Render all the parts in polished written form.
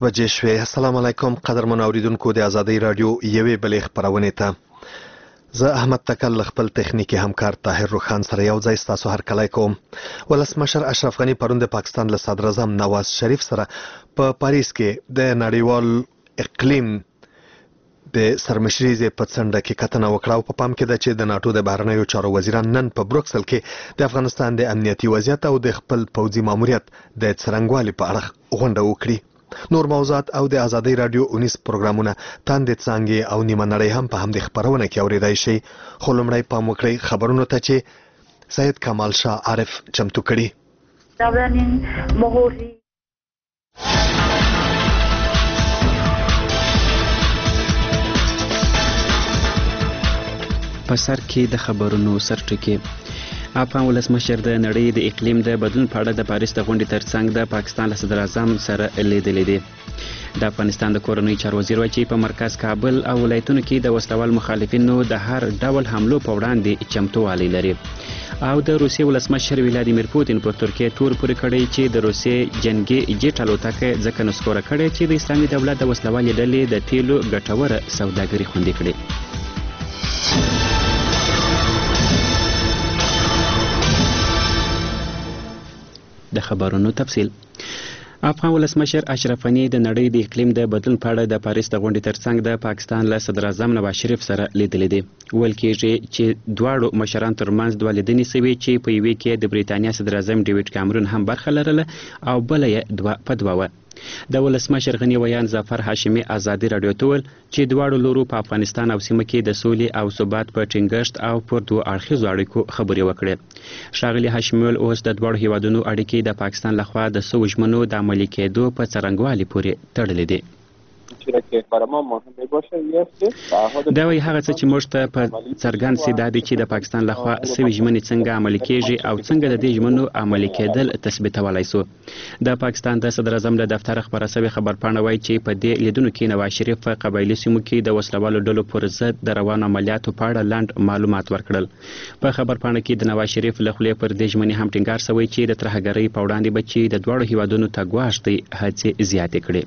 وجه شوي. السلام علیکم قدرمن اوریدونکو د ازادۍ رادیو یوې بلې خپرونې ته زه احمد تکل خپل تخنیکی همکار طاهر روخان سره یو ځای ستاسو هرکلی کوم. ولسمشر اشرف غني پرون د پاکستان له صدر اعظم نواز شریف سره په پاریس کې د نړیوال اقلیم د سرمشریزې په څنډه کې کتنه وکړه او په پام کې ده چې د ناټو د بهرنیو چارو وزیران نن په بروکسل کې د افغانستان د امنیتي وضعیت او د خپل پوځي ماموریت د څرنګوالي په اړه غونډه وکړي. نور موضوعات او د ازادۍ رادیو 19 پروګرامونه تاندې څانګې او نیمه نړۍ هم په همدې خپرونه کې اورېدای شي. خو لومړی پام وکړئ خبرونو ته چې سید کمال شاه عارف چمتو کړي. په سر کې د خبرونو سرټکي. افغان ولسمشر د نړۍ د اقلیم د بدلون په اړه د پاریس د غونډې ترڅنګ د پاکستان له صدر اعظم سره لیدلې دي. د افغانستان د کورنۍ چارو وزیر وایي چې په مرکز کابل او ولایتونو کې د وسلوال مخالفینو د هر ډول حملو په وړاندې چمتووالی لري. او د روسیې ولسمشر ولادیمیر پوتین په ترکیه تور پورې کړی چې د روسیې جنگي جیټ الوتکه ځکه نسکوره کړې چې د اسلامي دولت د وسلوالې ډلې د تیلو ګټوره سوداګري خوندي کړي. د خبرونو تفصیل. افغان ولسمشر اشرف غني د نړۍ د اقلیم د بدلون په اړه د پاریس د غونډې ترڅنګ د پاکستان له صدر اعظم نواز شریف سره لیدلې دي. ویل کېږي چې دواړو مشران ترمنځ دوه لیدنې سوي چې په یوې کې د بریتانیا صدر اعظم ډیوډ کامرون هم برخه لرله او بله یې دوه په دوه وه. د ولسمشر غني ویان ظفر هاشمي ازادي رادیو ته ویل چې دواړو لورو په افغانستان او سیمه کې د سولې او ثبات په ټینګښت او پر دوه اړخیزو اړیکو خبرې وکړې. ښاغلي هاشمي ویل اوس د دواړو هیوادونو اړیکې د پاکستان لخوا د سوو ژمنو د عملي کېدو په څرنګوالي پورې تړلې دي. دا وایي هغه څه چې موږ ته په څرګند سي دا دی چې د پاکستان لخوا سوي ژمنې څنګه عملي کېږي او څنګه د دې ژمنو عملي کېدل تثبیتولی سو. د پاکستان د صدر اعظم له دفتره خپره سوې خبرپاڼه وایي چې په دې لیدونو کې نواز شریف په قبایلي سیمو کې د وسلوالو ډلو پر ضد د روانو عملیاتو په اړه لنډ معلومات ورکړل. په خبرپاڼه کې د نواز شریف له خولې پر دې ژمنې هم ټینګار سوی چې د ترهګرۍ په وړاندې به چې د دواړو هیوادونو ته ګواښ دی هڅې زیاتې کړي.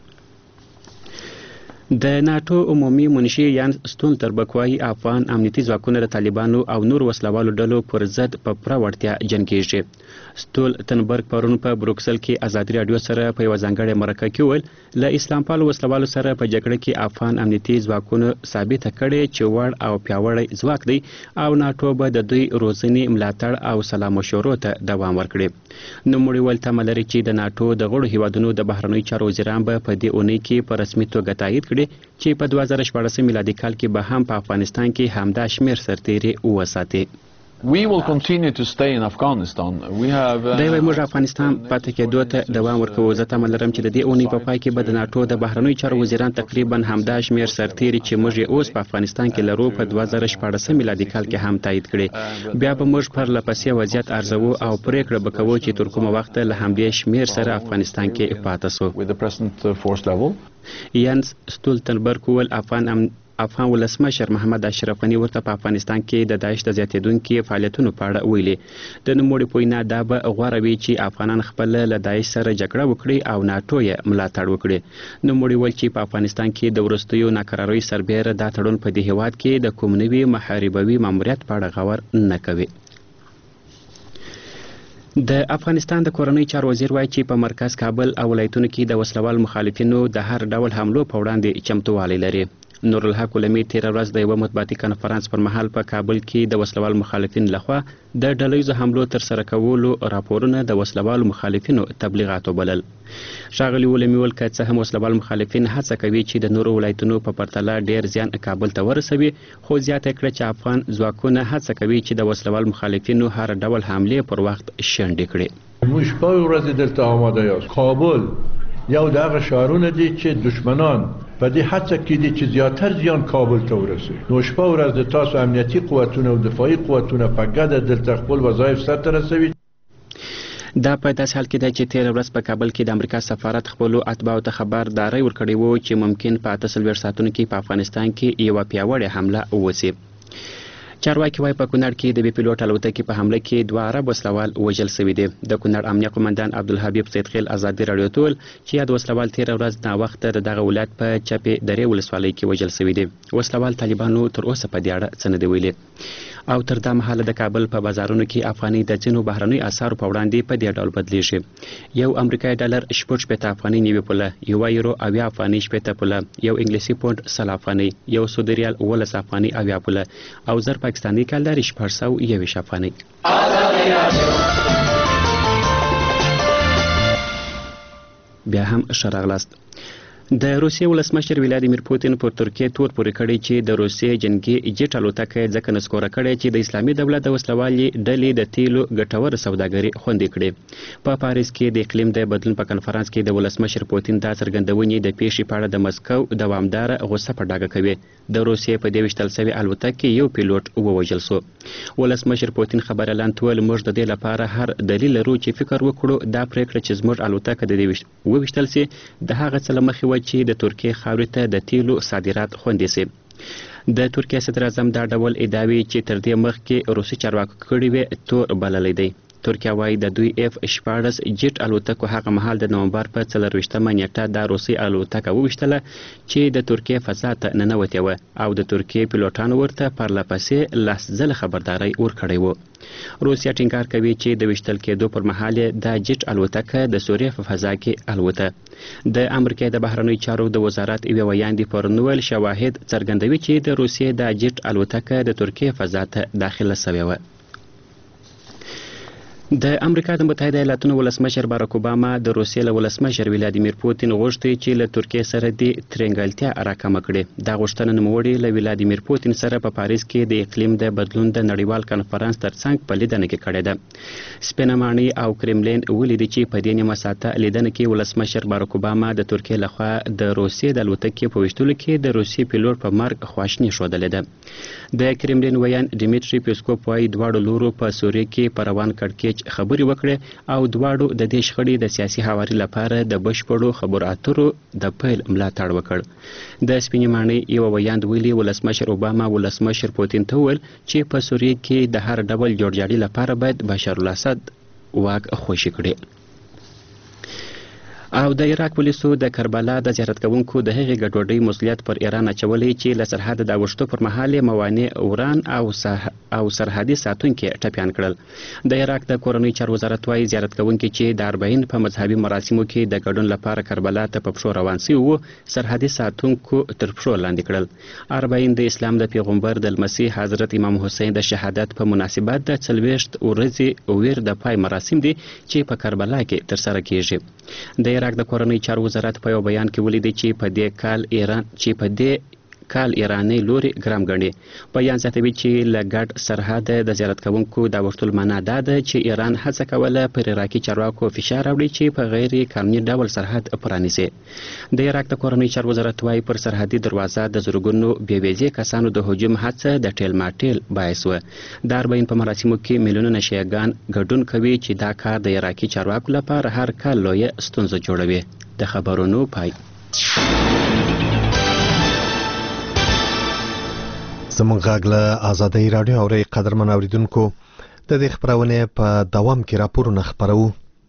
د ناټو عمومي منشي یان ستولتنبرګ وایي افغان امنیتي ځواکونه د طالبانو او نور وسلوالو ډلو پر ضد په پوره وړتیا جنګېږي. ستولتنبرګ پرون په بروکسل کې ازادي راډیو سره په یوه ځانګړې مرکه کې وویل له اسلام پالو وسلوالو سره په جګړه کې افغان امنیتي ځواکونو ثابته کړې چې وړ او پیاوړی ځواک دی او ناټو به د دوی روزنې ملاتړ او سلا مشورو ته دوام ورکړي. نوموړي ویل تمه لري چې د ناټو د غړو هیوادونو د بهرنیو چارو وزیران به په دې اونۍ کې په رسمي توګه تایید کړي چې په 2014 میلادي کال کې به هم په افغانستان کې همدا شمیر سرتیري وساتي. We will continue to stay in Afghanistan. We have دا یو موږ افغانستان پاتې کېدو ته دوام ورکوو. زه تمه لرم چې د دې اونۍ په پای کې به د ناټو د بهرنیو چارو وزیران تقریبا همدا شمیر سرتیري چې موږ یې اوس په افغانستان کې لرو په 2014 میلادي کال کې هم تایید کړي. بیا به موږ پرله پسې وضعیت ارزوو او پریکړه به کوو چې تر کومه وخته له همدې شمیر سره افغانستان کې پاتې سو. with the present force level. یانس ستولتنبرګ ویل افغان ولسمشر محمد اشرف غني ورته په افغانستان کې د داعش د زیاتېدونکي فعالیتونو په اړه ویلي. د نوموړي په وینا دا به غوره وي چې افغانان خپل له داعش سره جګړه وکړي او ناټو یې ملاتړ وکړي. نوموړي ویل چې په افغانستان کې د وروستیو ناکراریو سربیره دا تړون په دې هیواد کې د کوم نوي محاربوي ماموریت په اړه غور نه کوي. د افغانستان د کورنۍ چارو وزیر وایي چې په مرکز کابل او ولایتونو کې د وسلوال مخالفینو د هر ډول حملو په وړاندې چمتووالی لري. نورالحق علمي تېره ورځ د یوه مطبوعاتي کنفرانس پر مهال په کابل کې د وسلوال مخالفین لخوا د ډلهیزو حملو ترسره کولو راپورونه د وسلوالو مخالفینو تبلیغاتو بلل. ښاغلي علمي ویل که څه هم وسلوال مخالفین هڅه کوي چې د نورو ولایتونو په پرتله ډیر زیان کابل ته ورسوي، خو زیاته کړه چې افغان ځواکونه هڅه کوي چې د وسلوال مخالفینو هر ډول حملې پر وخت شنډې کړي. موږ په ورځ دلته آماده یاست. کابل یو دغه ښارونه دي چې دشمنان په دې هڅه کې دي چې زیاتر زیان کابل ته ورسوي. نو شپه ورځ د تاسو امنیتي قوتونه او دفاعي قوتونه په ګډه دلته خپل وظایف سرته رسوي. دا په داسې حال کې ده چې تېره ورځ په کابل کې د امریکا سفارت خپلو اتباعو ته خبرداری ورکړی و چې ممکن په 48 ساعتونو کې په افغانستان کې یوه پیاوړې حمله وسي. چارواکي وایي په کونړ کې د بي پیلوټ الوتکې په حمله کې 2 عرب وسلوال وژل شوي دي. د کونړ امنیه قومندان عبدالحبیب سیدخیل ازادي راډیو ته وویل چې یاد وسلوال تېره ورځ ناوخته د دغه ولایت په چپې درې ولسوالۍ کې وژل شوي دي. وسلوال طالبانو تر اوسه په دې اړه څه نه دي ویلي. او تر دا مهاله د کابل په بازارونو کې افغاني د ځینو بهرنیو اسعارو په وړاندې په دې ډول بدلیږي. یو امریکایي ډالر 60 افغاني 90 پوله، یو یورو 80 افغاني 60 پوله، یو انګلیسي پونډ 100 افغاني، یو سعودي ریال 18 افغاني 80 پوله او زر پاکستاني کالداري 421 افغاني. بیا هم شراغلاست. د روسیې ولسمشر ولادیمیر پوتین پر ترکیې تور پورې کړی چې د روسیې جنگي جیټ الوتکه ځکه نسکوره کړی چې د اسلامي دولت د وسلوالي ډلې د تیلو ګټوره سوداګري خوندي کړي. په پاریس کې د اقلیم د بدلون په کنفرانس کې د ولسمشر پوتین دا څرګندونې د پیښې په اړه د مسکو دوامداره غوسه په ډاګه کوي. د روسیې په 22 سوي الوتکې یو پیلوټ ووژل شو. ولسمشر پوتین خبر اعلان کول موږ د دې لپاره هر دلیل لرو چې فکر وکړو دا پریکړه چې زموږ الوتکه د 22 سي د هغه څه مخې چې د ترکیې خاورې ته د تیلو صادرات خوندي سي. د ترکیې صدر اعظم دا ډول ادعاوې چې تر دې مخکې روسي چارواکو کړې وې تور بللی دی. ترکیه وایي د دوی F-14 جیټ الوتکو هغه مهال د نومبر په 24مه نیټه دا روسي الوتکه وویشتله چې د ترکیې فضا ته ننوتې وه او د ترکیې پیلوټانو ورته پرله پسې 10 ځله خبرداری ورکړی و. روسیا ټینګار کوي چې د ویشتل کېدو پر مهال د جیټ الوتکه د سوریې په فضا کې الوته. د امریکا د بهرنیو چارو د وزارت یوه ویاندې پرون وویل شواهد څرګندوي چې د روسیې د جیټ الوتکه د ترکیې فضا ته داخله سوې وه. د امریکا د متحده ایالاتونو ولسمشر باراک اوباما د روسیې له ولسمشر ولادیمیر پوتین غوښتي چې له ترکیې سره د ترنګلتیا راکمه کړي. دا غوښتنه نوموړي له ولادیمیر پوتین سره په پاریس کې د اقلیم د بدلون د نړیوال کنفرانس ترڅنګ په لیدنه کې کړې ده. سپینه ماڼۍ او کرملین ولیدي چې په دې نیمه ساعته لیدنه کې ولسمشر باراک اوباما د ترکیې لخوا د روسیې د الوتکې په ویشتلو کې د روسي پیلوټ په مرګ خواشیني ښودلې ده. د کرملین ویان ډیمیټري پیسکوف وایي دواړو لورو په سوریې کې په روان کړکېچ خبرې وکړې او دواړو د دې شخړې د سیاسي هواري لپاره د بشپړو خبرو اترو د پیل ملاتړ وکړ. د سپینې ماڼۍ یوه ویاند ویلي ولسمشر اوباما ولسمشر پوتین ته وویل چې په سوریې کې د هر ډول جوړجاړي لپاره باید بشار الاسد واک خوشي کړي. او د عراق پولیسو د کربلا د زیارت کوونکو د هغې ګډوډۍ مسؤلیت پر ایران اچولی چې له سرحد د اوښتو پر مهال یې موانع وران او سرحدي ساتونکي ټپیان کړل. د عراق د کورنۍ چارو وزارت وایي زیارت کوونکي چې د 40 په مذهبي مراسمو کې د ګډون لپاره کربلا ته په پښو روان سوي وو سرحدي ساتونکو تر پښو لاندې کړل. 40 د اسلام د پیغمبر د لمسي حضرت امام حسین د شهادت په مناسبت د 40 ورځې ویر د پای مراسم دي چې په کربلا کې ترسره کیږي. د عراق د کورنۍ چارو وزارت په یو بیان کې ولیدي چې په دې کال ایراني لوري ګرام ګڼي. بیان زیاتوي چې له ګډ سرحد د زیارت کوونکو د اوښتلو معنا دا ده چې ایران هڅه کوله پر عراقي چارواکو فشار راوړي چې په غیر قانوني ډول سرحد پرانیزي. د عراق د کورنۍ چارو وزارت وایي پر سرحدي دروازه د زرګونو بې ویزې کسانو د هجوم هڅه د ټیل ماټیل باعث وه. د 40 په مراسمو کې میلیونونه شیعهګان ګډون کوي چې دا کار د عراقي چارواکو لپاره هر کال لویه ستونزه جوړوي. د خبرونو پای. زموږ غږ له آزادۍ راډیو اورئ. قدرمن اوریدونکو د دې خپرونې په دوام کې راپورونه خپروو.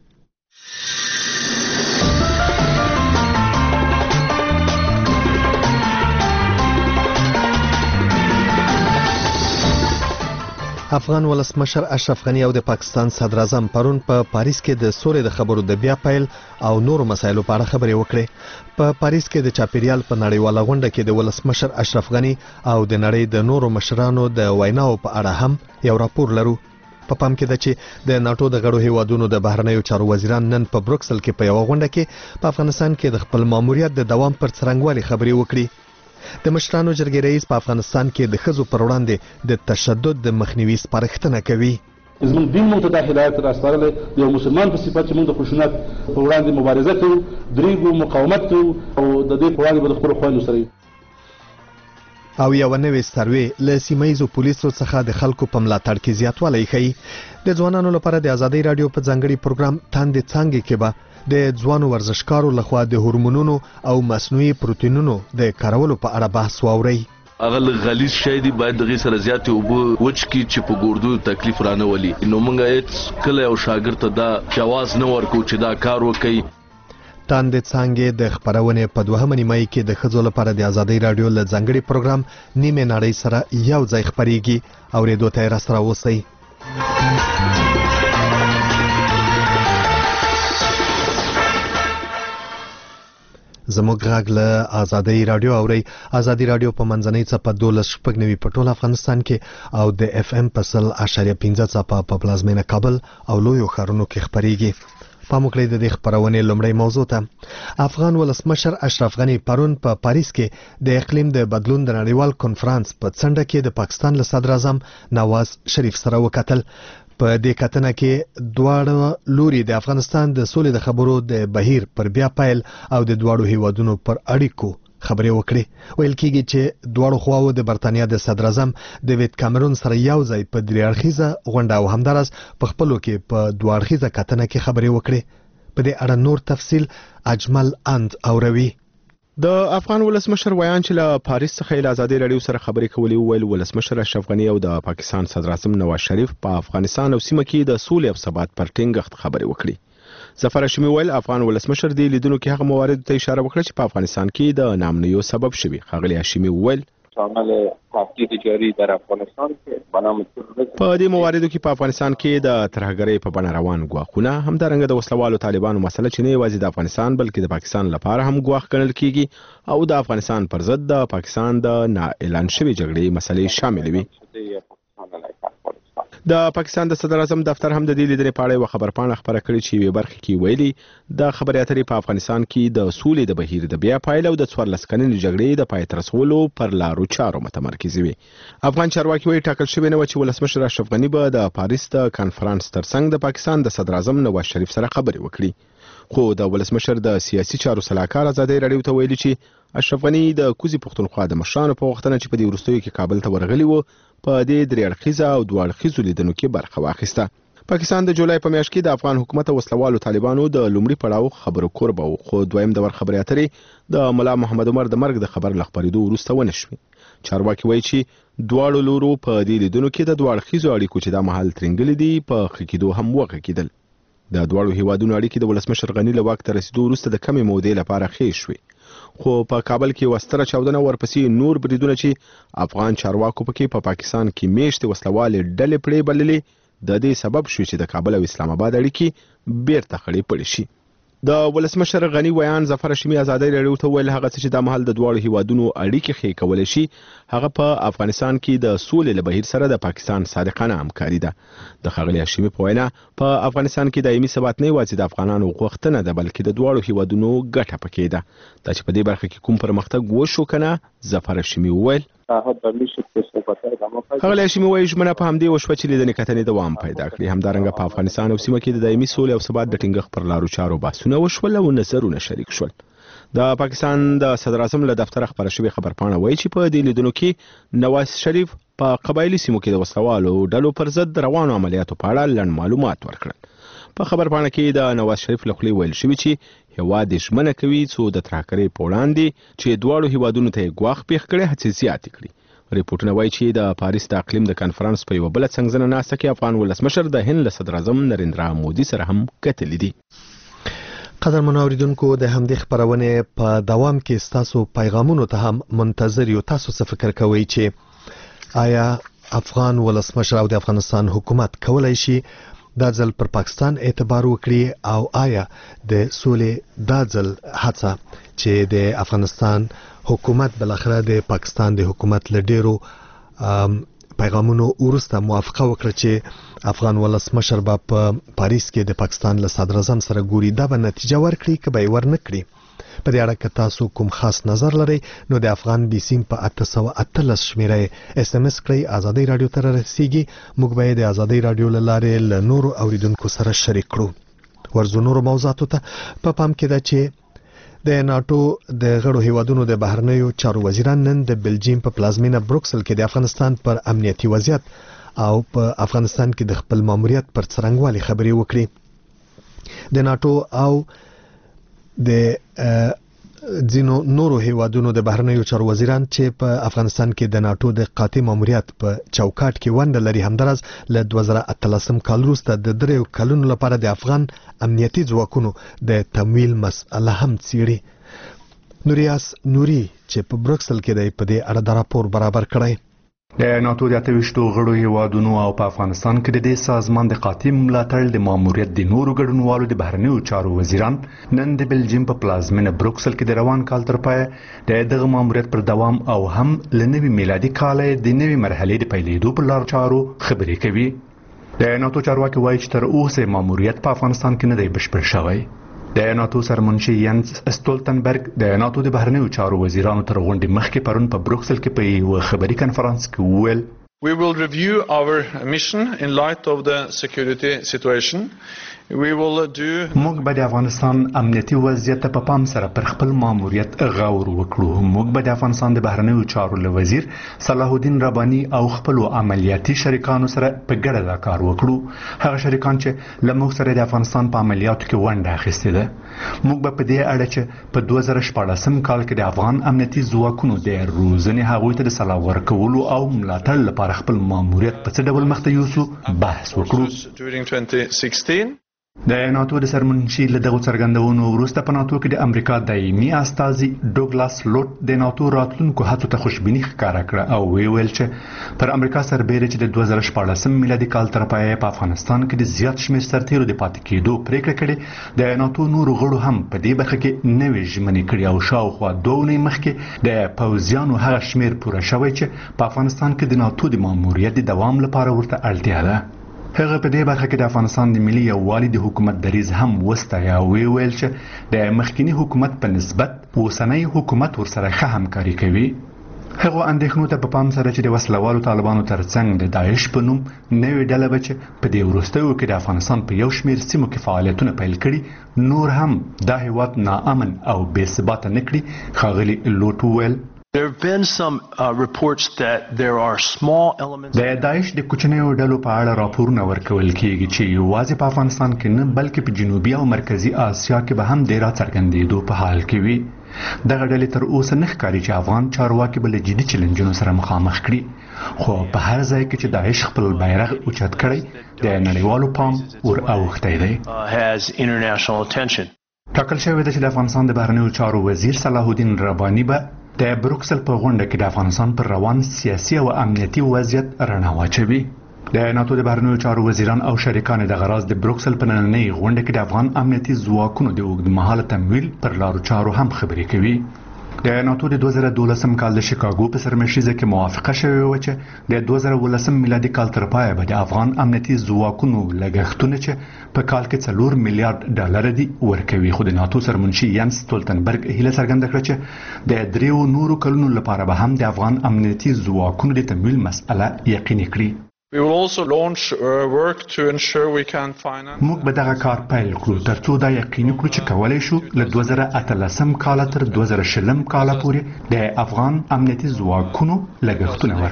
افغان ولسمشر اشرف غنی او د پاکستان صدر اعظم پرون په پاریس کې د سولې د خبرو د بیا پیل او نورو مسایلو په اړه خبرې وکړې. په پاریس کې د چاپیریال په نړیواله غونډه کې د ولسمشر اشرف غنی او د نړۍ د نورو مشرانو د ویناو په اړه هم یو راپور لرو. په پام کې ده چې د ناتو د غړو هیوادونو د بهرنیو چارو وزیران نن په بروکسل کې په یوه غونډه کې په افغانستان کې د خپل ماموریت د دوام پر څرنګوالي خبرې وکړي. د مشرانو جرګې رئیس په افغانستان کې د ښځو پر وړاندې د تشدد د مخنیوي سپارښتنه کوي. زموږ دین موږ ته دا هدایت راسپارلی د یو مسلمان په صفت چې موږ د خشونت په وړاندې مبارزه کوو، درېږو، مقاومت کوو او د دې په وړاندې به د خپلو خویندو سره یو. او یوه نوې سروې له سیمه ییزو پولیسو څخه د خلکو په ملاتړ کې زیاتوالی ښیي. د ځوانانو لپاره د ازادۍ راډیو په ځانګړي پروګرام تاندې څانګې کې به د ځوانو ورزشکارو لخوا د هورمونونو او مصنوعي پروتینونو د کارولو په اړه بحث واورئ. هغه غلیظ شي دی باید دغه سره زیات او وچ کی چې په ګوردو تکلیف رانه ولي نو موږ هیڅ کله او شاګرد ته دا جواز نه ورکو چې دا کار وکړي. تاند څنګه د خبرونه په 2 نیمه کې د خځو لپاره د ازادي رادیو له ځنګړي پروګرام نیمه نړۍ سره یو ځای خبريږي او ریډیو ته راستره وسی. زموږ غږ له ازادي رادیو اوري. ازادي رادیو په منځنۍ څپه 12.9 په ټول افغانستان کې او د اف ام په 0.15 څپه په پلازمینه کابل او لویو ښارونو کې خبريږي. پام وکړئ د دې خبرونې لومړی موضوع ته. افغان ولسمشر اشرف غنی پرون په پاریس کې د اقلیم د بدلون د نړیوال کنفرانس په څنډه کې د پاکستان له صدر اعظم نواز شریف سره وکتل. په دې کتنه کې دواړه لوري د افغانستان د سولې د خبرو د بهیر پر بیا پیل او د دواړو هیوادونو پر اړیکو خبرې وکړي. ویل کېږي چې دواړو خواو د برتانیا د صدر اعظم ډیوډ کامرون سره یو ځای په درې اړخیزه غونډه او همدارس په خپلو کې په دوه اړخیزه کتنه کې خبرې وکړي. په دې اړه نور تفصیل اجمل اند اوروي. د افغان ولسمشر ویان چې له پاریس څخه له ازادي رادیو سره خبرې کولې ویل ولسمشر اشرف غنی او د پاکستان صدر اعظم نواز شریف په افغانستان او سیمه کې د سولې او ثبات پر ټینګښت خبرې وکړي. ظفر هاشمي ویل افغان ولسمشر د لیدونکو کې هغه موارد ته اشاره وکړه چې په افغانستان کې د نامنیو سبب شوي. ښاغلي هاشمي ویل عمل تحقیق جاری در افغانستان کې بنامه په دې مواردو کې په افغانستان کې د ترهګرۍ په بڼه روان ګواښونه همدارنګه د وسلوالو طالبانو مسله چې نه یوازې د افغانستان بلکې د پاکستان لپاره هم ګواښ ګڼل کیږي او د افغانستان پر ضد د پاکستان د نااعلان شوي جګړې مسلې شامل وي. د پاکستان د صدر اعظم دفتر هم د دې لیدنې په اړه یو خبرپاڼه خبره کړې چې یوې برخه کې ویلي د خبرې اترې په افغانستان کې د سولې د بهیر د بیا پایل او د 14 کلنې جګړې د پای ته رسولو پر لارو چارو متمرکز وي. افغان چارواکي وایي ټاکل شوی نه و چې ولسمشر اشرف غنی به د پاریس د کانفرنس ترڅنګ د پاکستان د صدر اعظم نواز شریف سره خبرې وکړي. خو د ولسمشر د سیاسي چارو سلاکار ازادي رادیو ته ویلي چې اشرف غنی د کوزي پښتونخوا د مشرانو په وختونه چې په دې وروستیو کې کابل ته ورغلی و په دې درې اړخیزه او دوه اړخیزو لیدنو کې برخه واخیسته. پاکستان د جولای په میاشت کې د افغان حکومت او وسلوالو طالبانو د لومړي پړاو خبرو کوربه و خو دویم دور خبرې اترې د ملا محمد عمر د مرګ د خبر لخبرېدو وروسته ونه شوې. چارواکي وایي چې دواړو لورو په دې لیدنو کې د دوه اړخیزو اړیکو چې د محل ترنګلې دي په خکېدو هم وغږېدل. د دواړو هیوادونو اړیکې د ولسمشر غنی له واک ته رسیدو وروسته د کمې مودې لپاره ښې شوې. خو په کابل کې وستره چاودنه ورپسې نور بریدونه چې افغان چارواکو پکې په پاکستان کې میشتې وسلوالې ډلې پړې بللې د دې سبب شو چې د کابل او اسلام آباد اړیکې بیرته خړې پړې شي. د ولسمشر غنی ویان ظفر هاشمي ازادي رادیو ته ویل هغه چې د محل د دواړو هیوادونو اړیکې ښې کولای شي هغه په افغانستان کې د سولې له بهیر سره د پاکستان صادقانه همکاري ده. د ښاغلي هاشمي په وینا په افغانستان کې دایمي ثبات نه یوازې د افغانانو غوښتنه ده بلکې د دواړو هیوادونو ګټه پکې ده. دا چې په دې برخه کې کوم پرمختګ وشو کنه ظفر هاشمي ویل ښاغلي هاشمي وایي ژمنه په همدې وشوه چې لیدنې کتنې دوام پیدا کړي. همدارنګه په افغانستان او سیمه کې د دایمي سولې او ثبات د ټینګښت پر لارو چارو بحثونه وشول او نظرونه شریک شول. د پاکستان د صدر اعظم له دفتر خبره شوې خبرپاڼه وایي چې په دې لیدنو کې نواز شریف په قبایلی سیمو کې د وسلوالو ډلو پر ضد روانو عملیاتو په اړه لنډ معلومات ورکړل. په خبرپاڼه کې د نواز شریف له خولې ویل شوي چې هیواد یې ژمنه کوي څو د ترهګرۍ په وړاندې چې دواړو هیوادونو ته یې ګواښ پېښ کړی هڅې زیاتې کړي. ریپورټونه وایي چې د پاریس د اقلیم د کنفرانس په یوه بله څنګزنه ناسته کې افغان ولسمشر د هند له صدر اعظم نریندرا مودي سره هم کتلي دي. قدرمن اوریدونکو د همدې خبرونې په دوام کې ستاسو پیغامونو ته هم منتظر یو. تاسو څه فکر کوئ چې آیا افغان ولسمشر او د افغانستان حکومت کولای شي دا ځل پر پاکستان اعتبار وکړي او آیا د سولې دا ځل هڅه چې د افغانستان حکومت بلخره د پاکستان د حکومت له ډیرو پیغامونو وروسته موافقه وکړه چې افغان ولسمشر به په پاریس کې د پاکستان له صدر اعظم سره ګوري دا به نتیجه ورکړي که به یې ور نه کړي. په دې اړه که تاسو کوم خاص نظر لرئ نو د افغان بي سیم په 818 شمیره اس ام اس کړئ. ازادي رادیو ته رسیږي. موږ به د ازادي رادیو له لارې له نورو اوریدونکو سره شریک کړو. ورځو نورو موضوعاتو ته په پام کې ده چې د ناتو د غړو هیوادونو د بهرنیو چارو وزیران نن د بلجیم په پلازمینه بروکسل کې د افغانستان پر امنیتي وضعیت او په افغانستان کې د خپل ماموریت پر څرنګوالي خبرې وکړي. د ناتو او د ځینو نورو هیوادونو د بهرنیو چارو وزیران چې په افغانستان کې د ناتو د قاطع ماموریت په چوکاټ کې ونډه لري همدارس له 2018 کال وروسته د 3 کلونو لپاره د افغان امنیتي ځواکونو د تمویل مسأله هم څیړي. نوریاس نوري چې په بروکسل کې د په دې اړه د راپور برابر کړی. د ناتو د 28 غړو هیوادونو او په افغانستان کې د دې سازمان د قاطع ملاتړ د ماموریت د نورو ګډونوالو د بهرنیو چارو وزیران نن د بلجیم په پلازمینه بروکسل کې د روان کال تر پای د دغه ماموریت پر دوام او هم لنوي میلادي کال د نوي مرحلې د پیلېدو په لار چارو خبرې کوي. د ناتو چارواکي وایي چې تر اوسه ماموریت په افغانستان کې نه دی بشپړ شوی. د ناتو سرمنشي ینس استولتنبرګ د ناتو د بهرنیو چارو وزیرانو تر غونډې مخکې پرون په بروکسل کې په یو خبري کنفرانس کې وویل We will review our mission in light of the security situation. We will do موږ به د افغانستان امنیتي وضعیت په پام سره پر خپل ماموریت غور وکړو. موږ به د افغانستان د بهرنیو چارو له وزیر صلاح الدین رباني او خپل عملیاتي شریکانو سره په ګډه دا کار وکړو. هغه شریکان چې له موږ سره د افغانستان په عملیاتو کې ونډه اخیستې ده. موږ به په دې اړه چې په 2014 کال کې د افغان امنیتي ځواکونو د روزنې هغوی ته د سلاح ورکولو او ملاتړ لپاره خپل ماموریت په څه ډول مخته یوسو بحث وکړو. د ناتو د سرمنشي له دغو څرګندونو وروسته په ناتو کې د امریکا دایمي استازي ډوګلاس لوټ د ناتو راتلونکو هڅو ته خوشبیني ښکاره کړه او ویل چې پر امریکا سربېره چې د 2014 میلادي کال تر پایه په افغانستان کې د زیات شمېر سرتیرو د پاتې کېدو پریکړه کړې. د ناتو نورو غړو هم په دې برخه کې نوې ژمنې کړې او شاوخوا 2 اونۍ مخکې د پوځیانو هغه شمېر پوره شوی چې په افغانستان کې د ناتو د ماموریت د دوام لپاره ورته اړتیا ده. هغه په دې برخه کې د افغانستان د ملي یووالي د حکومت دریځ هم وستایه او ویل چې د مخکینی حکومت په نسبت اوسنی حکومت ورسره ښه همکاري کوي. هغه اندېښنو ته په پام سره چې د وسلوالو طالبانو ترڅنګ د داعش په نوم نوې ډله به چې په دې وروستیو کې د افغانستان په یو شمېر سیمو کې فعالیتونه پیل کړي نور هم دا هیواد ناامن او بې ثباته نه کړي. ښاغلي لوټ وویل There have been some reports that there are small elements. د داعش د کوچنیو ډلو په اړه راپورونه ورکول کیږي چې یوازې په افغانستان کې نه بلکې په جنوبي او مرکزی اسیا کې به هم ډیر څرګندېدو په حال کې وي. دغه ډلې تر اوسه نه ښکاري چې افغان چارواکي بل جدي چیلنجونو سره مخامخ کړي خو په هر ځای کې چې داعش خپل بیرغ اوچت کړی د نړیوالو پام ور اوښتی دی. Has international attention. ټاکل شوی دی چې د افغانستان د بهرنیو چارو وزیر صلاح الدین رباني به د بروکسل په غونډه کې د افغانستان پر روان سیاسي او امنیتي وضعیت رڼا واچوي. د ناتو د بهرنیو چارو وزیران او شریکان د غراز د بروکسل په نننۍ غونډه کې د افغان امنیتي ځواکونو د اوږدمهاله تمویل پر لارو چارو هم خبرې کوي. د ناتو د 2012 کال د شیکاګو په سرمشریزه کې موافقه شوې و چې د 2018 میلادي کال تر پایه به د افغان امنیتي ځواکونو لګښتونه چې په کال کې 4 میلیارډ ډالر دي ورکوي. خو د ناتو سرمنشي ینس ستولتنبرګ هیله څرګنده کړه چې د 3 نورو کلونو لپاره به هم د افغان امنیتي ځواکونو د تمویل مسأله یقیني کړي. We will also launch work to ensure we can finance. موږ به دغه کار پیل کړو ترڅو دا یقیني کړو چې کولای شو له 2018 کال تر 2020 کال پورې د افغان امنیتي ځواکونو لګښتونه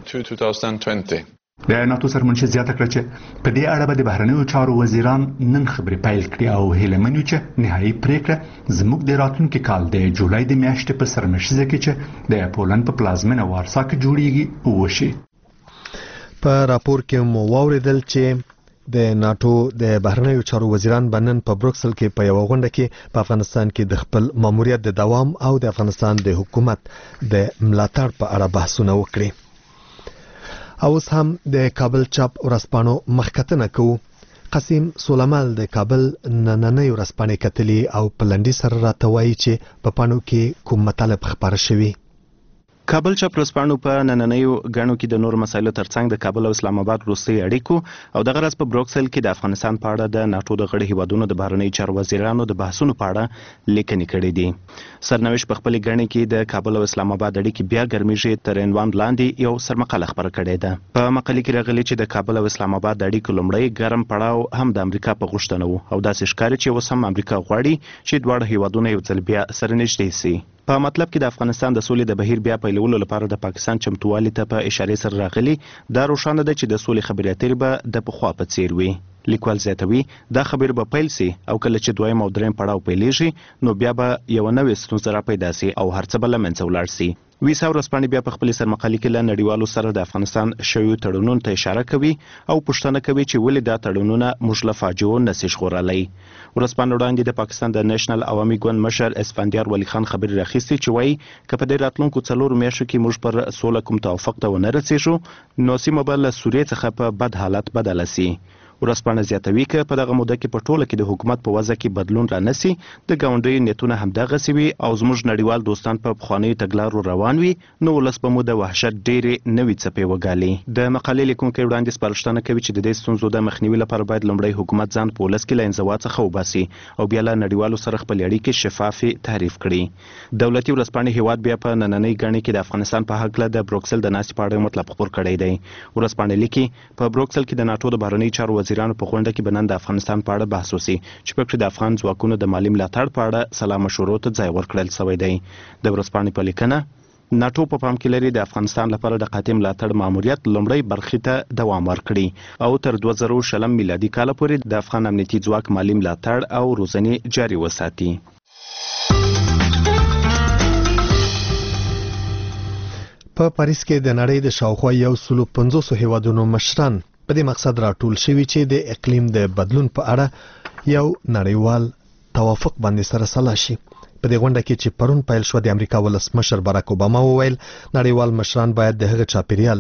ورکړو. د ناتو سرمنشي زیاته کړه چې په دې اړه به د بهرنیو چارو وزیران نن خبرې پیل کړي او هیله منو چې نهایي پریکړه زموږ د راتلونکي کال د جولای د میاشتې په سرمشریزه کې چې د پولند په پلازمینه وارسا کې جوړیږي وشي. په راپور کې مو واوریدل چې د ناتو د بهرنیو چارو وزیران بنن په بروکسل کې په یو غونډه کې په افغانستان کې د خپل ماموریت د دوام او د افغانستان د حکومت د ملاتړ په اړه بحثونه وکړي. اوس هم د کابل چاپ ورځپاڼو مخکتنه کوو. قاسم سولمال د کابل نننۍ ورځپاڼې کتلي او په لنډي سره راته وایي چې په پاڼو کې کوم مطالب خپاره شوي. کابل چاپ ورځپاڼو په نننیو غاڼو کې د نور مسایلو ترڅنګ د کابل او اسلام آباد وروستي اړیکو او د غرض په بروکسل کې د افغانستان په اړه د ناتو د غړي هیوادونو د بهرنیو چارو وزیرانو د بحثونو په اړه لیکنې کړې دي. سرنوشت په خپل غاڼې کې د کابل او اسلام آباد اړیکې بیا ګرمیږي تر عنوان لاندې یو سرمقاله خبره کړې ده. په مقالې کې راغلي چې د کابل او اسلام آباد اړیکو لومړی ګرم پړاو هم د امریکا په غوښتنه و او داسې ښکاري چې اوس هم امریکا غواړي چې دواړه هیوادونه یو ځل بیا سره نږدې شي. په مطلب کې د افغانستان د سولې د بهیر بیا پیلولو لپاره د پاکستان چمتووالي ته په اشاره سره راغلي دا روښانه ده چې د سولې خبرې اترې به د پخوا په څیر وي. لیکوال زیاتوي دا خبر به پیل سي او کله چې دویم او دریم پړاو پیلېږي نو بیا به یو نوې ستونزه را پیدا سي او هر څه به له منځه ولاړ سي. ویسا ورځپاڼې بیا په خپل سرمقالي کې له نړیوالو سره د افغانستان شویو تړونونو ته اشاره کوي او پوښتنه کوي چې ولې دا تړونونه موږ له فاجعو نه سي ژغورلی. ورځپاڼې وړاندې د پاکستان د نېشنل عوامي ګوند مشر اسفندیار ولی خان خبرې راخیستې چې وایي که په دې راتلونکو 4 میاشتو کې موږ پر سوله کوم توافق ته ونه رسېږو نو سیمه به له سوریې څخه په بد حالت بدله سي. ورځپاڼه زیاتوي که په دغه موده کې په ټوله کې د حکومت په وضع کې بدلون را نسی د ګاونډیو نیتونه همدغسې وي او زموږ نړیوال دوستان په پخوانیو تګلارو روان وي نو ولس به مو د وحشت ډېرې نوې څپې وګالي. د مقالې لیکونکی وړاندې سپارښتنه کوي چې د دې ستونزو د مخنیوي لپاره باید لومړی حکومت ځان په ولس کې له انزوا څخه وباسي او بیا له نړیوالو سره خپلې اړیکې شفافې تعریف کړي. دولتي ورځپاڼې هیواد بیا په نننۍ ګڼې کې د افغانستان په هکله د بروکسل د ناستې په اړه مطلب خپور کړی دی. ورځپاڼې لیکي په بروکسل کې د ناټو د بهرنیو چارو وزیرانو په غونډه کې نن د افغانستان په اړه بحث وشي چې پکې د افغان ځواکونو د مالي ملاتړ په اړه سلا مشورو ته ځای ورکړل شوی دی. د ورځپاڼې په لیکنه ناټو په پام کې لري د افغانستان لپاره د قاطع ملاتړ ماموریت لومړی برخې ته دوام ورکړي او تر 2020 میلادي کال پورې د افغان امنیتي ځواک مالي ملاتړ او روزنې جاري وساتي. په پاریس کې د نړۍ د شاوخوا 150 هیوادونو مشران په دې مقصد راټول شوي چې د اقلیم د بدلون په اړه یو نړیوال توافق باندې سره سلا شي. په دې غونډه کې چې پرون پیل شو د امریکا ولسمشر باراک اوباما وویل نړیوال مشران باید د هغه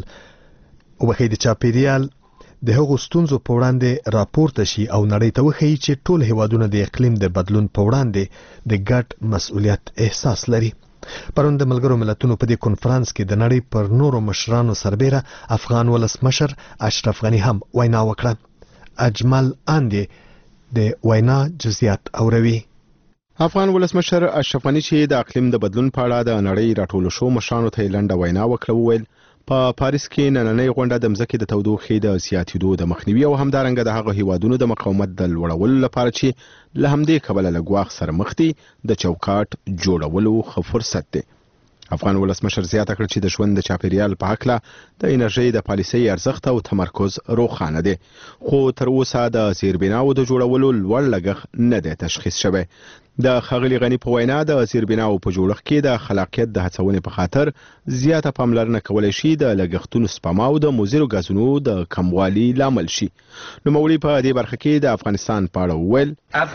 چاپیریال د هغو ستونزو په وړاندې راپورته شي او نړۍ ته وښیي چې ټول هیوادونه د اقلیم د بدلون په وړاندې د ګډ مسؤلیت احساس لري. پرون د ملګرو ملتونو په دې کنفرانس کې د نړۍ پر نورو مشرانو سربېره افغان ولسمشر اشرف غني هم وینا وکړه. اجمل اندي د وینا جزئیات اوروي. افغان ولسمشر اشرف غني چې د اقلیم د بدلون په اړه د نړۍ راټولو شو مشرانو ته لنډه وینا وکړه وویل په پاریس کې نننۍ غونډه د مځکې د تودوخې د زیاتېدو د مخنیوي او همدارنګه د هغو هیوادونو د مقاومت د لوړولو لپاره چې له همدې کبله له ګواښ سره مخ دي د چوکاټ جوړولو ښه فرصت دی. افغان ولسمشر زیاته کړه چې د ژوند د چاپیریال په هکله د انرژۍ د پالیسۍ ارزښت او تمرکز روښانه دی خو تر اوسه د زیربناو د جوړولو لوړ لګښت نه دی تشخیص شوی. د ښاغلي غني په وینا د زیربناو په جوړښت کې د خلاقیت د هڅونې په خاطر زیاته پاملرنه کولی شي د لګښتونو سپما او د مضرو غازونو د کموالي لامل شي. نوموړي په دې برخه کې د افغانستان په اړه وویل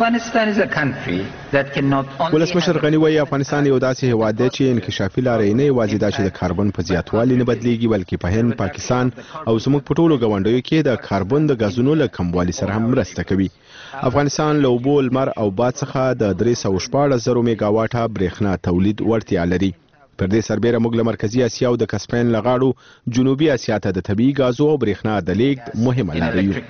ولسمشر غني وایي افغانستان یو داسې هیواد دی چې انکشافي لارې نه یوازې دا چې د کاربن په زیاتوالي نه بدلیږي بلکې په هند، پاکستان او زموږ په ټولو ګاونډیو کې د کاربن د غازونو له کموالي سره هم مرسته کوي. افغانستان له اوبو، لمر او باد څخه د 314,000 میگاواټه برېښنا تولید وړتیا لري. پر دې سربېره موږ له مرکزي اسیا او د کسپین له غاړو جنوبي اسیا ته د طبیعي غازو او برېښنا د لیږد مهمه لاره یو.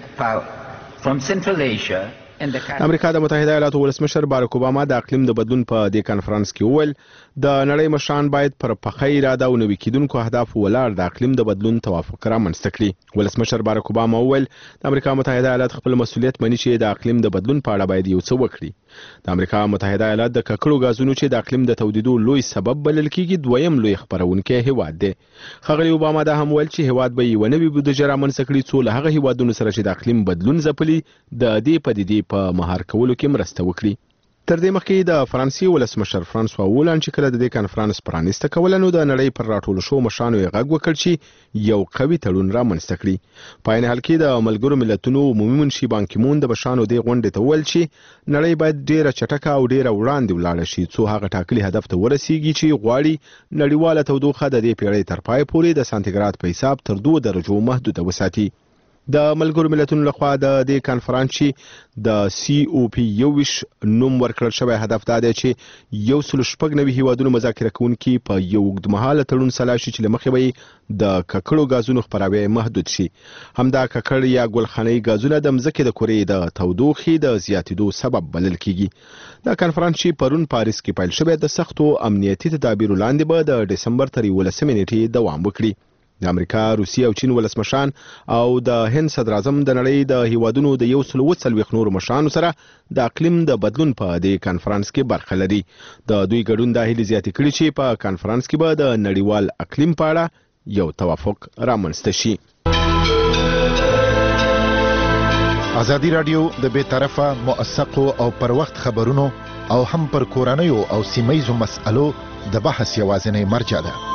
امریکا د متحده ایالاتو ولسمشر باراک اوباما د اقلیم د بدلون په دې کانفرنس کې وویل د نړۍ مشران باید پر پخه اراده او نوي کېدونکو اهداف ولاړ د اقلیم د بدلون توافق رامنځته کړي. ولسمشر باراک اوباما وویل د امریکا متحده ایالات خپل مسؤلیت مني چې د اقلیم د بدلون په اړه باید یو څه وکړي. د امریکا متحده ایالات د ککړو غازونو چې د اقلیم د تودیدو لوی سبب بلل کېږي دویم لوی خپرونکی هیواد دی. ښاغلي اوباما دا هم ویل چې هیواد به یو نوی بودیجه رامنځته کړي څو له هغه هیوادونو سره چې د اقلیم بدلون ځپلي د دې پدیدې په مهار کولو کې مرسته وکړي. تر دې مخکې د فرانسې ولسمشر فرانسوا هولند چې کله د دې کانفرنس پرانیسته کوله نو د نړۍ پر راټولو شو مشرانو یې غږ وکړ چې یو قوي تړون رامنځته کړي. په عین حال کې د ملګرو ملتونو عمومي منشي بان کی مون د مشرانو دې غونډې ته وویل چې نړۍ باید ډېره چټکه او ډېره وړاندې ولاړه شي څو هغه ټاکلي هدف ته ورسیږي چې غواړي نړیواله تودوخه د دې پیړۍ تر پای پورې د سانتیګراد په حساب تر 2 درجو محدوده وساتي. د ملګرو ملتونو لخوا د دې کانفرنس د COP21 نوم ورکړل شوی هدف دا دی چې 190 هیوادونو مذاکره کوونکي په یو اوږدمهاله تړون سلا شي چې له مخې به د ککړو غازونو خپراوی محدود شي. همدا ککړ یا ګلخانه‌ای غازونه د مځکې د کورې د تودوخې د زیاتېدو سبب بلل کیږي. دا کانفرنس چې پرون پاریس کې پیل شوی د سختو امنیتي تدابیرو لاندې به د دسمبر تر 11 نیټې دوام وکړي. د امریکا، روسیې او چین ولسمشران او د هند صدر اعظم د نړۍ د هیوادونو د 140 نورو مشرانو سره د اقلیم د بدلون په دې کانفرنس کې برخه لري. د دوی ګډون د هیلې زیاتې کړي چې په کانفرنس کې به د نړیوال اقلیم په اړه یو توافق رامنځته شي. ازادي رادیو د بې طرفه، موثقو او پر وخت خبرونو او هم پر کورنیو او سیمه‌یزو مسألو د بحث یوازینی مرجع ده.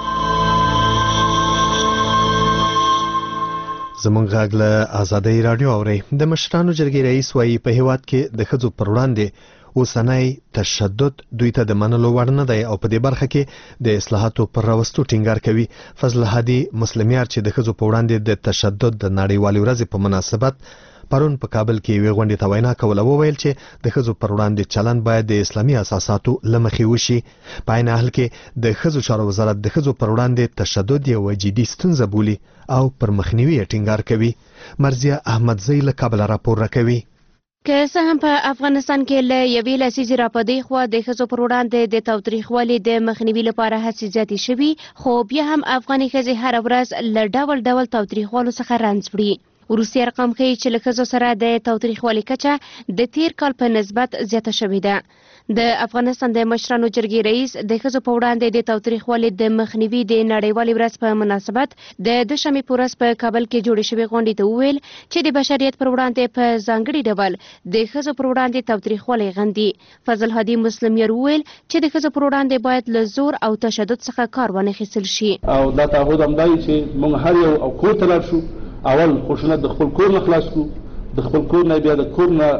زمونږ غږ له ازادۍ رادیو اوري. د مشرانو جرګې رئیس وایي په هیواد کې د ښځو پر وړاندې اوسنی تشدد دوی ته د منلو وړ نه دی او په دې برخه کې د اصلاحاتو پر راوستو ټینګار کوي. فضل هادي مسلمیار چې د ښځو په وړاندې د تشدد د نړیوالې ورځې په مناسبت پرون په کابل کې یوې غونډې ته وینا کوله، وویل چې د ښځو پر وړاندې چلند باید د اسلامي اساساتو له مخې وشي. په عین حال کې د ښځو چارو وزارت د ښځو پر وړاندې تشدد یوه جدي ستونزه بولي او پر مخنیوي یې ټینګار کوي. مرضیه احمدزی له کابل راپور راکوي. که څه هم په افغانستان کې له یوې لسیزې راپدې خوا د ښځو پر وړاندې د تاوتریخوالي د مخنیوي لپاره هڅې زیاتې شوي، خو بیا هم افغاني ښځې هره ورځ له ډول ډول تاوتریخوالو څخه رنځ وړي. وروستي ارقام ښیي چې له ښځو سره د تاوتریخوالي کچه د تیر کال په نسبت زیاته شوې ده. د افغانستان د مشرانو جرګې رئیس د ښځو په وړاندې د تاوتریخوالي د مخنیوي د نړیوالې ورځ په مناسبت د دوشنبې په ورځ په کابل کې جوړې شوې غونډې ته وویل چې د بشریت پر وړاندې په ځانګړي ډول د ښځو پر وړاندې تاوتریخوالی غندي. فضل هادي مسلمیار وویل چې د ښځو پر وړاندې باید له زور او تشدد څخه کار وانخیستل شي. او دا تعهد هم دی چې موږ هر یو او کور ته لاړ شو، اول خشونت د خپل کور نه خلاص کو، د خپل کور نه بیا د کور نه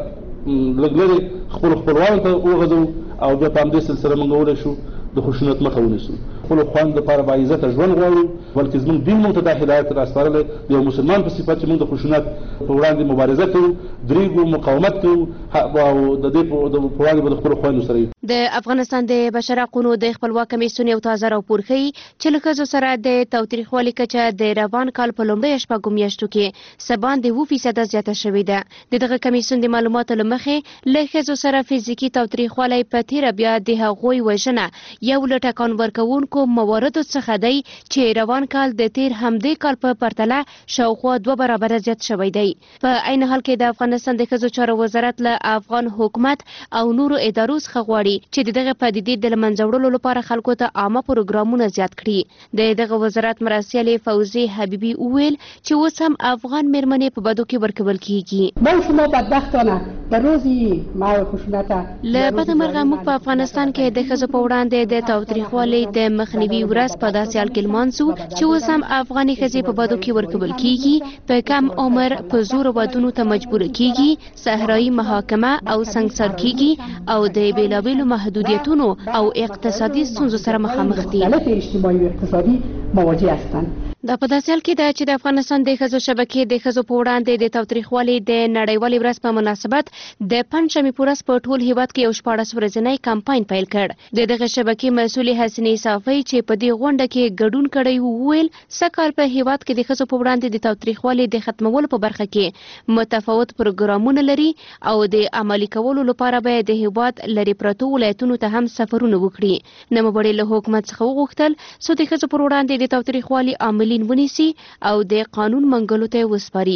لږ لرې خپلوانو ته وغځو او بیا په همدې سلسله موږ وویلی شو د خشونت مخه ونیسو. خپلو خویندو دپاره باعزته ژوند غواړو، بلکې زموږ دین موږ ته دا هدایت راسپارلی د یو مسلمان په صفت چې موږ د خشونت په وړاندې مبارزه کوو، درېږو، مقاومت کوو او د دې په وړاندې به د خپلو خویندو سره یو. د افغانستان د بشر حقونو د خپلواک کمیسیون یو تازه راپور ښیي چې له ښځو سره د تاوتریخوالي کچه د روان کال په لومړیو شپږو میاشتو کې څه باندې 7% زیاته شوې ده. د دغه کمیسیون د معلوماتو له مخې له ښځو سره فزیکي تاوتریخوالی په تیره بیا د هغوی وژنه یو له ټکان ورکوونکو مواردو څخه دی چې روان کال د تیر همدې کال په پرتله شاوخوا 2 برابره زیات شوی دی. په عین حال کې د افغانستان د ښځو چارو وزارت له افغان حکومت او نورو ادارو څخه غواړي چې دغه پدیدې د منځه وړلو لپاره خلکو ته عامه پروګرامونه زیات کړي. دغه وزارت مرستیال فوزي حبیبي وویل چې اوس هم افغان میرمنې په بدو کې ورکول کیږي. ما شما بدبختانه در روزی ما خشونت له بدمرغه موږ په افغانستان کې د ښځو په وړاندې د تاوتریخوالي د مخنیوي ورځ په داسې حال کې لمانځو چې اوس هم افغاني ښځې په بدو کې ورکول کیږي، په کم عمر په زور ودونو ته مجبور کیږي، صحرایي محاکمه او سنګسار کیږي او د بیلابیلو محدودیتونو او اقتصادي ستونزو سره مخامخ دي. اجتماعي او اقتصادي مواجه هستند. دا په داسې حال کې ده چې د افغانستان د ښځو شبکې د ښځو په وړاندې د تاوتریخوالي د نړیوالې ورځ په مناسبت د پنجشنبې په ورځ په ټول هیواد کې یو 14 ورځنی کمپاین پیل کړ. د دغه شبکې مسؤلې حسنې صافۍ چې په دې غونډه کې ګډون کړی وویل سږ په هیواد کې د ښځو په وړاندې د تاوتریخوالي د ختمولو په برخه کې متفاوت پروګرامونه لري او د عملي کولو لپاره به د هیواد لري پرتو ولایتونو ته هم سفرونه وکړي. نوموړي له حکومت څخه وغوښتل چې د ښځو پر وړاندې د تاوتریخوالي عاملین ونیسي او د قانون منګلو ته وسپاري.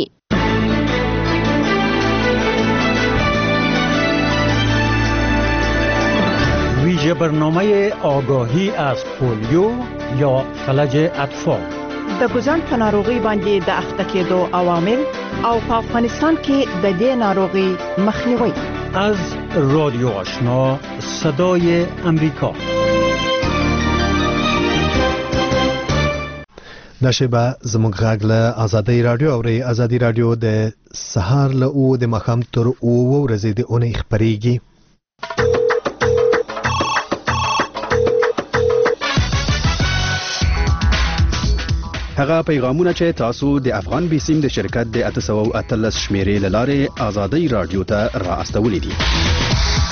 ویژه برنامه آگاهی از پولیو یا فلج اطفال د ګوزن په ناروغي باندې د اخته کېدو عوامل او په افغانستان کې د دې ناروغي مخنیوي از رادیو آشنا صدای امریکا. دا شیبه زموږ غږ له ازادۍ رادیو اوري. ازادي رادیو د سهار له 9 د ماښام تر 9 ورځې د اونۍ خپرېږي. هغه پیغامونه چې تاسو د افغان بیسیم د شرکت د 813 شمیرې لاره ازادۍ رادیو ته را استولې دي.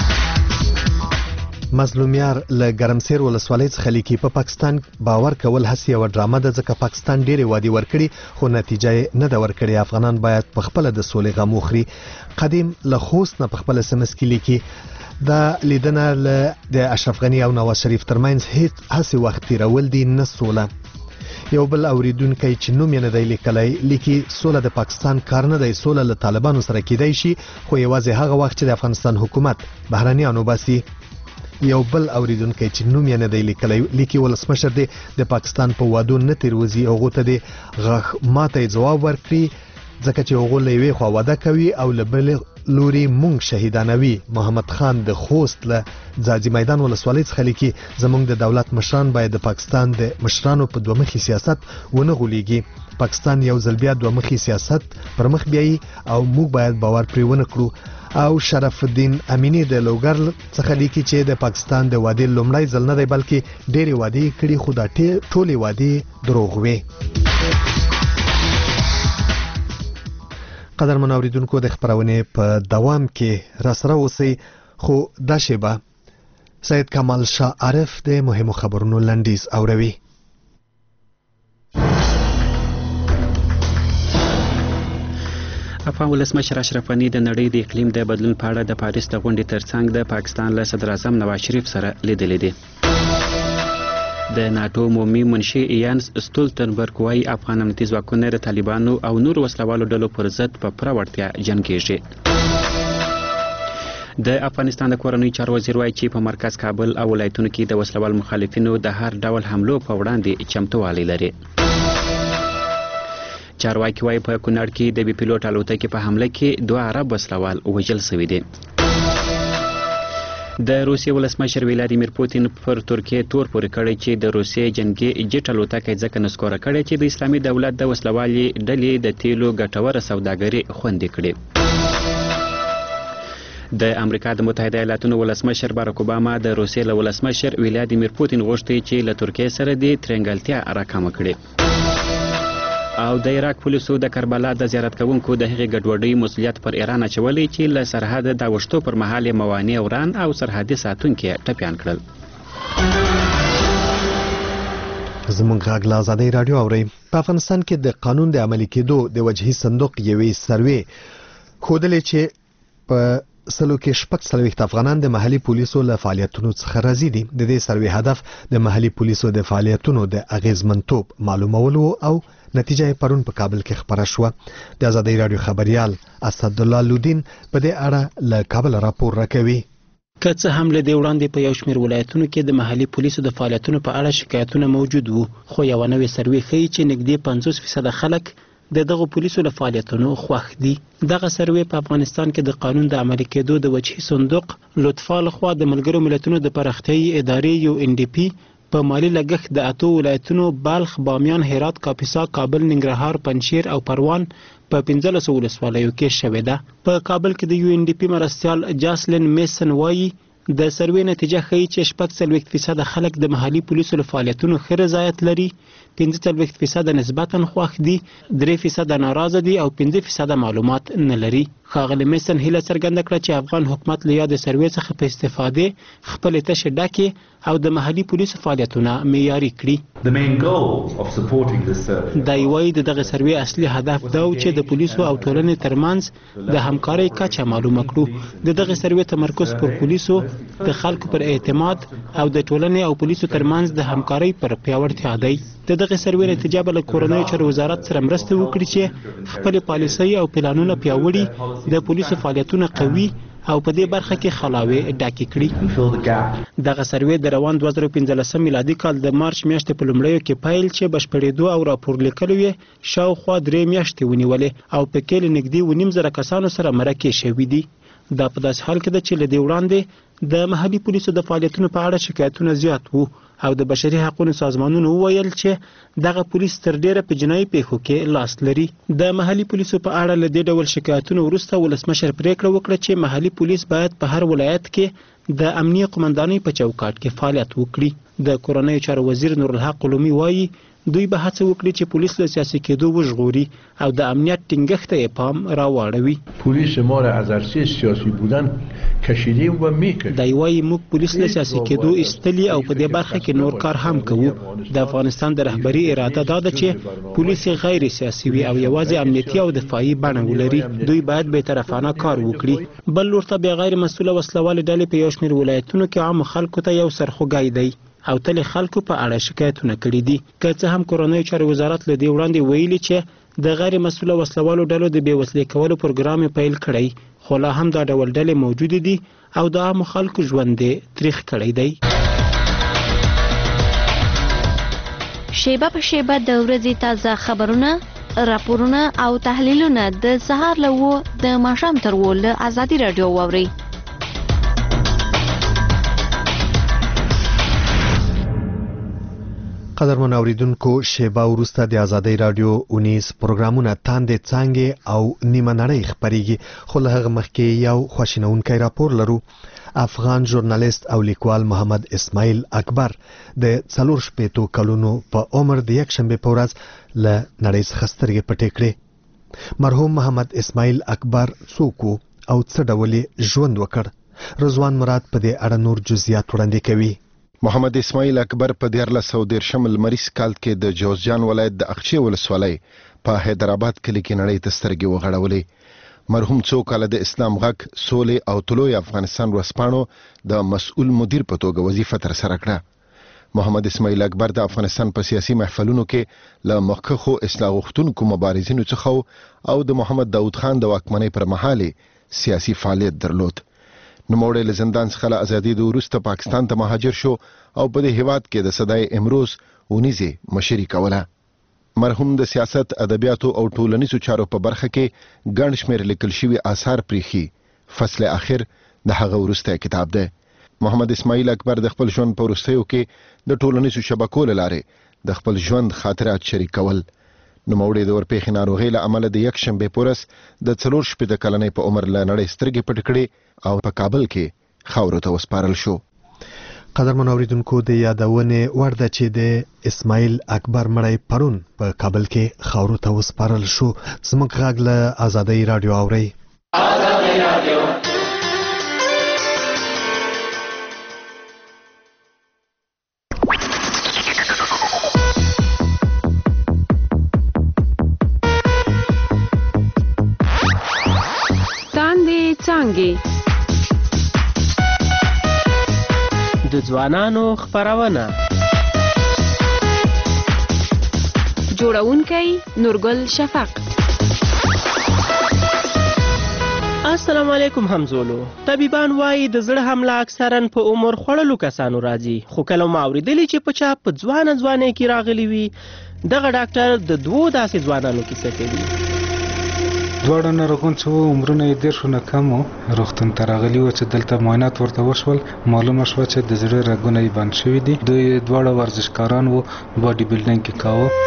مظلومیار له ګرمسیر ولسوالۍ څخه لیکي په پاکستان باور کول هسې یوه ډرامه ده ځکه پاکستان ډېرې وعدې ورکړي خو نتیجه یې نه ده ورکړې. افغانان باید په خپله د سولې غم وخوري. قدیم له خوست نه په خپل SMS کې لیکي دا لیدنه له د اشرف غني او نواز شریف ترمنځ هیڅ هسې وخت تیرول دي نه سوله. یو بل اوریدونکی چې نوم یې نه دی لیکلی لیکي سوله د پاکستان کار نه دی، سوله له طالبانو سره کیدای شي خو یوازې هغه وخت چې د افغانستان حکومت بهرنیان وباسي. یو بل اوریدونکی چې نوم یې نه دی لیکلی لیکي ولسمشر دی د پاکستان په وعدو نه تیروځي، هغو ته د غاښ ماته ځواب ورکړي ځکه چې هغو له یوې خوا وعده کوي او له بلې لوري مونږ شهیدانوي. محمد خان د خوست له ځاځي میدان ولسوالۍ څخه لیکي زمونږ د دولت مشران باید د پاکستان د مشرانو په دومخي سیاست ونه غولېږي. پاکستان یو ځل بیا دومخي سیاست پر مخ بیایي او موږ باید باور پرې ونه کړو. او شرف الدین امینی د لوګر څخه لیکي چې د پاکستان د وعدې لومړی ځل نه دی بلکې ډېرې وعدې کړي خو دا ټولې وعدې دروغ وې. قدرمن اوریدونکو د خبرونې په دوام کې راسره اوسئ خو دا شیبه سید کمال شاه عارف د مهمو خبرونو لنډیز اوروي. افغان ولسمشر اشرف غني د نړۍ د اقلیم د بدلون په اړه د پاریس د غونډې ترڅنګ د پاکستان له صدر اعظم نواز شریف سره لیدلې دي. د ناتو عمومي منشي یانس ستولتنبرګ وايي افغان امنیتي ځواکونه د طالبانو او نور وسلوالو ډلو پر ضد په پوره وړتیا جنګېږي. د افغانستان د کورنیو چارو وزیر وايي چې په مرکز کابل او ولایتونو کې د وسلوال مخالفینو د هر ډول حملو په وړاندې چمتووالی لري. چارواکي وايي په کونړ کې د بي پیلوټ الوتکې په حمله کې 2 عرب وسلوال وژل شوي دي. د روسیې ولسمشر ولادیمیر پوتین پر ترکیې تور پورې کړی چې د روسیې جنگي جټ الوتکې ځکه نسکوره کړی چې د اسلامي دولت د وسلوالي ډلې د تیلو ګټوره سوداګري خوندي کړي. د امریکا د متحده ایالاتونو ولسمشر باراک اوباما د روسیې له ولسمشر ولادیمیر پوتین غوښتي چې له ترکیې سره د ترنګلتیا راکمه کړي. او د عراق پولیسو د کربلا د زیارت کوونکو د هغې ګډوډۍ مسؤلیت پر ایران اچولی چې له سرحد د اوښتو پر مهال یې موانع وران او سرحدي ساتونکي ټپیان کړل. زموږ غږ له ازادۍ راډیو اورئ. په افغانستان کې د قانون د عملي کېدو د وجهي صندوق یوې سروې ښودلې چې په سلو کې 46 افغانان د محلي پولیسو له فعالیتونو څخه راضي دي. د دې سروې هدف د محلي پولیسو د فعالیتونو د اغیزمنتوب معلومولو او نتیجه یې پرون په کابل کې خبره شوه. د ازادۍ راډیو خبريال اسدالله لودین په دې اړه له کابل راپور راکوي. که څه هم له دې وړاندې په یو شمېر ولایتونو کې د محلي پولیسو د فعالیتونو په اړه شکایتونه موجود وو، خو یو نوې سروې ښیي چې نږدې 50% خلک دغه پولیسو له فعالیتونو خوښ دي. دغه سروې په افغانستان کې د قانون د عملي کېدو د وجهي صندوق لطفا لخوا د ملګرو ملتونو د پراختیایي ادارې UNDP په مالی لګښت د 8 ولایتونو بلخ، بامیان، هرات، کاپیسا، کابل، ننګرهار، پنجشیر او پروان په 15 ولسوالیو کې شوې ده. په کابل کې د UNDP مرستیال جاسلین میسن وایي د سروې نتیجه ښیي چې 46% خلک د محلي پولیسو له فعالیتونو ښه رضایت لري، 45% نسبتاً خوښ دي، 3% ناراضه دي او 5% معلومات نه لري. ښاغلي میسن هیله څرګنده کړه چې افغان حکومت له یاد سروې څخه په استفادې خپلې تشې ډکې او د محلي پولیسو فعالیتونه معیاري کړي. دا وایي دغه سروې اصلي هدف دا و چې د پولیسو او ټولنې ترمنځ د همکارۍ کچه معلومه کړو. دغه سروې تمرکز پر پولیسو د خلکو پر اعتماد او د ټولنې او پولیسو ترمنځ د همکارۍ پر پیاوړتیا دی. دغه سروې نتیجه به له کورنیو چارو وزارت سره مرسته وکړي چې خپل پالیسۍ او پلانونه پیاوړي، د پولیسو فعالیتونه قوي او په دې برخه کې خلاوي ډاکې کړي. دغه سروې د روان 2015 میلادي کال د مارچ میاشتې په لومړیو کې پیل چې بشپړېدو او راپور لیکلو یې شاوخوا 3 میاشتې ونیولې او په کې له نږدې 1.5 کسانو سره مرکې شوي دي. دا په داسې حال کې ده چې له دې وړاندې د محلي پولیسو د فعالیتونو په اړه شکایتونه زیات وو او د بشري حقوقو سازمانونو وویل چې دغه پولیس تر ډیره په جنایي پیښو کې لاس لري. د محلي پولیسو په اړه له دې ډول شکایتونو وروسته ولسمشر پریکړه وکړه چې محلي پولیس باید په هر ولایت کې د امنیه قومندانۍ په چوکاټ کې فعالیت وکړي. د کورنیو چارو وزیر نورالحق قلومي وایي دوی به هڅه وکړي چې پولیس له سیاسي کېدو وژغوري او د امنیت ټینګښت ته پام راواړوي. پولیس ما را از عرصه سیاسی بودن کشیدیم و میکشیم. دا وایي موږ پولیس له سیاسي کېدو ایستلي او په دې برخه کې نور کار هم کوو. د افغانستان د رهبري اراده دا ده چې پولیس غیر سیاسي وي او یوازې امنیتي او دفاعي بڼه ولري. دوی باید بی‌طرفانه کار وکړي. بل ورته بیا غیر مسؤله وسلوالې ډلې په یو شمېر ولایتونو کې عام خلکو ته یو سرخوږی دی. او تل خلکو په اړه شکایتونه کړي دي. که څه هم کورنیو چارو وزارت له دې وړاندې ویلي چې د غیر مسؤله وسلوالو ډلو د بې وسلې کولو پروګرام پیل کړی، خو لا هم دا ډول ډلې موجودې دي او د عامو خلکو ژوند یې تریخ کړی دی. شیبه په شیبه د ورځې تازه خبرونه، راپورونه او تحلیلونه د سهار له 9 د ماښام تر 10 له ازادي رادیو واورئ. قدرمن اوریدونکو، شیبه وروسته د ازادي رادیو 19 پروګرامونه تاندې څانګې او نیمه نړۍ خبريږي، خو له هغه مخکې یو خوشینونکی راپور لرو. افغان ژورنالیست او لیکوال محمد اسماعیل اکبر د 4 کلونو په عمر د یکشنبه په ورځ له نړۍ څخه سترګې پټې کړې. مرحوم محمد اسماعیل اکبر څوک او څه ډول ژوند وکړ؟ رضوان مراد په دې اړه نور جزئیات وړاندې کوي. محمد اسماعیل اکبر په 1913 لمریز کال کې د جوزجان ولایت د اقچې ولسوالۍ په حیدرآباد کلی کې نړۍ ته سترګې وغړولې. مرحوم څو کاله د اسلام غږ، سولې او طلوع افغانستان ورځپاڼو د مسؤل مدیر په توګه وظیفه ترسره کړه. محمد اسماعیل اکبر د افغانستان په سیاسي محفلونو کې له مخکښو اصلاح غوښتونکو مبارزینو څخه او د محمد داود خان د واکمنۍ پر مهال سیاسي فعالیت درلود. نوموړی له زندان څخه له ازادي وروسته پاکستان ته مهاجر شو او په دې هیواد کې د صدای امروز ونیزه مشري کوله. مرحوم د سیاست، ادبیاتو او ټولنیزو چارو په برخه کې ګڼ شمېر لیکل شوي آثار پریښي. فصل اخر د هغه وروستی کتاب دی. محمد اسماعیل اکبر د خپل ژوند په وروستیو کې د ټولنیزو شبکو له لارې د خپل ژوند خاطرات شریک کول. نوموړی د ورپېښې ناروغۍ له امله د یکشنبې په ورځ د 4 کلنۍ په عمر له نړۍ سترګې پټې کړې او په کابل کې خاورو ته وسپارل شو. قدرمن اوریدونکو، د یادونې وړ ده چې د اسماعیل اکبر مړی پرون په کابل کې خاورو ته وسپارل شو. زموږ غږ له ازادي رادیو اورئ. ازادي رادیو تاندې څانګې د ځوانانو خبرونه. جوړونکی نورګل شفق. السلام علیکم همزولو. طبيبان وایي د زړه حمله اکثرا په عمر خوړلو کسانو راځي، خو کله ما اوریدلی چې په چا په ځوانۍ کې راغلی وي، دغه ډاکټر د 2 داسې ځوانانو کیسه کوي. دواړه ناروغان څو عمرونه یې 10 نه کم وو، روغتون ته راغلي وو چې دلته معاینات ورته وشول. معلومه شوه چې د زړه رګونه یې بند شوي دي. دوی دواړه ورزشکاران وو، باډي بلډینګ کې کاوه.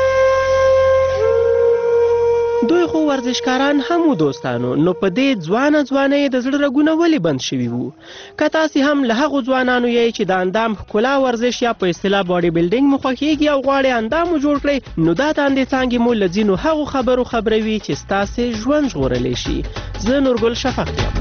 دوی خو ورزشکاران هم وو دوستانو، نو په دې ځوانۍ د زړه رګونه ولې بند شوي وو؟ که تاسې هم له هغو ځوانانو یې چې د اندام ښکلا ورزش یا په اصطلاح باډي بلډینګ مو خوښیږي او غواړئ اندام مو جوړ کړئ، نو دا تاندې څانګې مو له ځینو هغو خبرو خبروي چې ستاسې ژوند ژغورلی شي. زه نورګل شفق یم.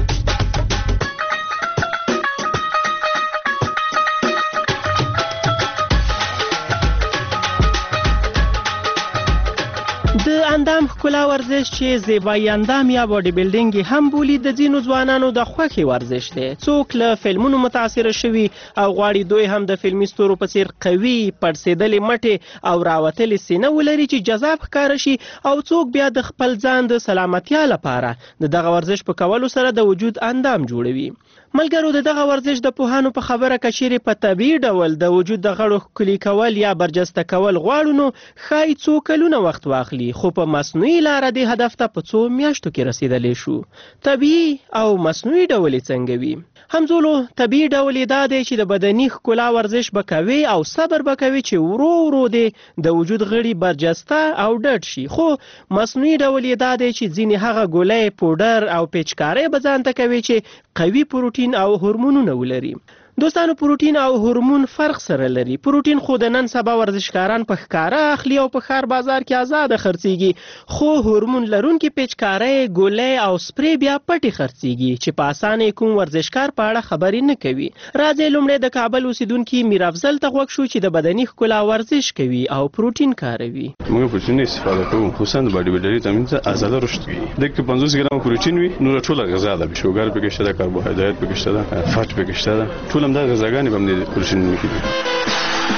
د اندام ښکلا ورزش چې زیبایی اندام یا باډي بلډینګ هم بولي، د ځینو ځوانانو د خوښې ورزش دی. څوک له فلمونو متاثره شوي او غواړي دوی هم د فلمي ستورو په څیر قوي، پړسېدلې مټې او راوتلې سینه ولري چې جذاب ښکاره شي، او څوک بیا د خپل ځان د سلامتیا لپاره د دغه ورزش په کولو سره د وجود اندام جوړوي. ملګرو، د دغه ورزش د پوهانو په خبره که چیرې په طبیعي ډول د وجود د غړو ښکلي کول یا برجسته کول غواړو، نو ښایي څو کلونه وخت واخلي، خو په مصنوعي لاره دې هدف ته په 2 میاشتو کې رسیدلی شو. طبیعي او مصنوعي ډول یې څنګه وي؟ همزولو، طبیعي ډول یې دا دی چې د بدني ښکلا ورزش به کوي او صبر به کوي چې ورو ورو دې د وجود غړي برجسته او ډډ شي. خو مصنوعي ډول یې دا دی چې ځینې هغه ګولۍ، پوډر او پیچکارۍ به ځان ته کوي چې قوي پروټین او هورمونونه ولري. دوستانو، پروټین او هورمون فرق سره لري. پروټین خو د نن سبا ورزشکاران په ښکاره اخلي او په ښار بازار کې آزاده خرڅیږي، خو هورمون لرونکي پیچکارۍ، ګولۍ او سپری بیا پټي خرڅیږي چې په اسانه کوم ورزشکار په اړه خبرې نه کوي. راځئ لومړی د کابل اوسیدونکي میر افضل ته غوږ شو چې د بدني ښکلا ورزش کوي او پروټین کاروي. موږ پروټین استفاده کوو، خصوصا د باډي بلډري تمرین ته عضله رشد کوي. دغه 50 ګرام پروټین وي، نور ټول غذا ده، شوګر پکې شته، کاربوهایډریټ پکې شته، فات پکې شته، ټول هم د غذاګانې باندې پروټین مفید دي.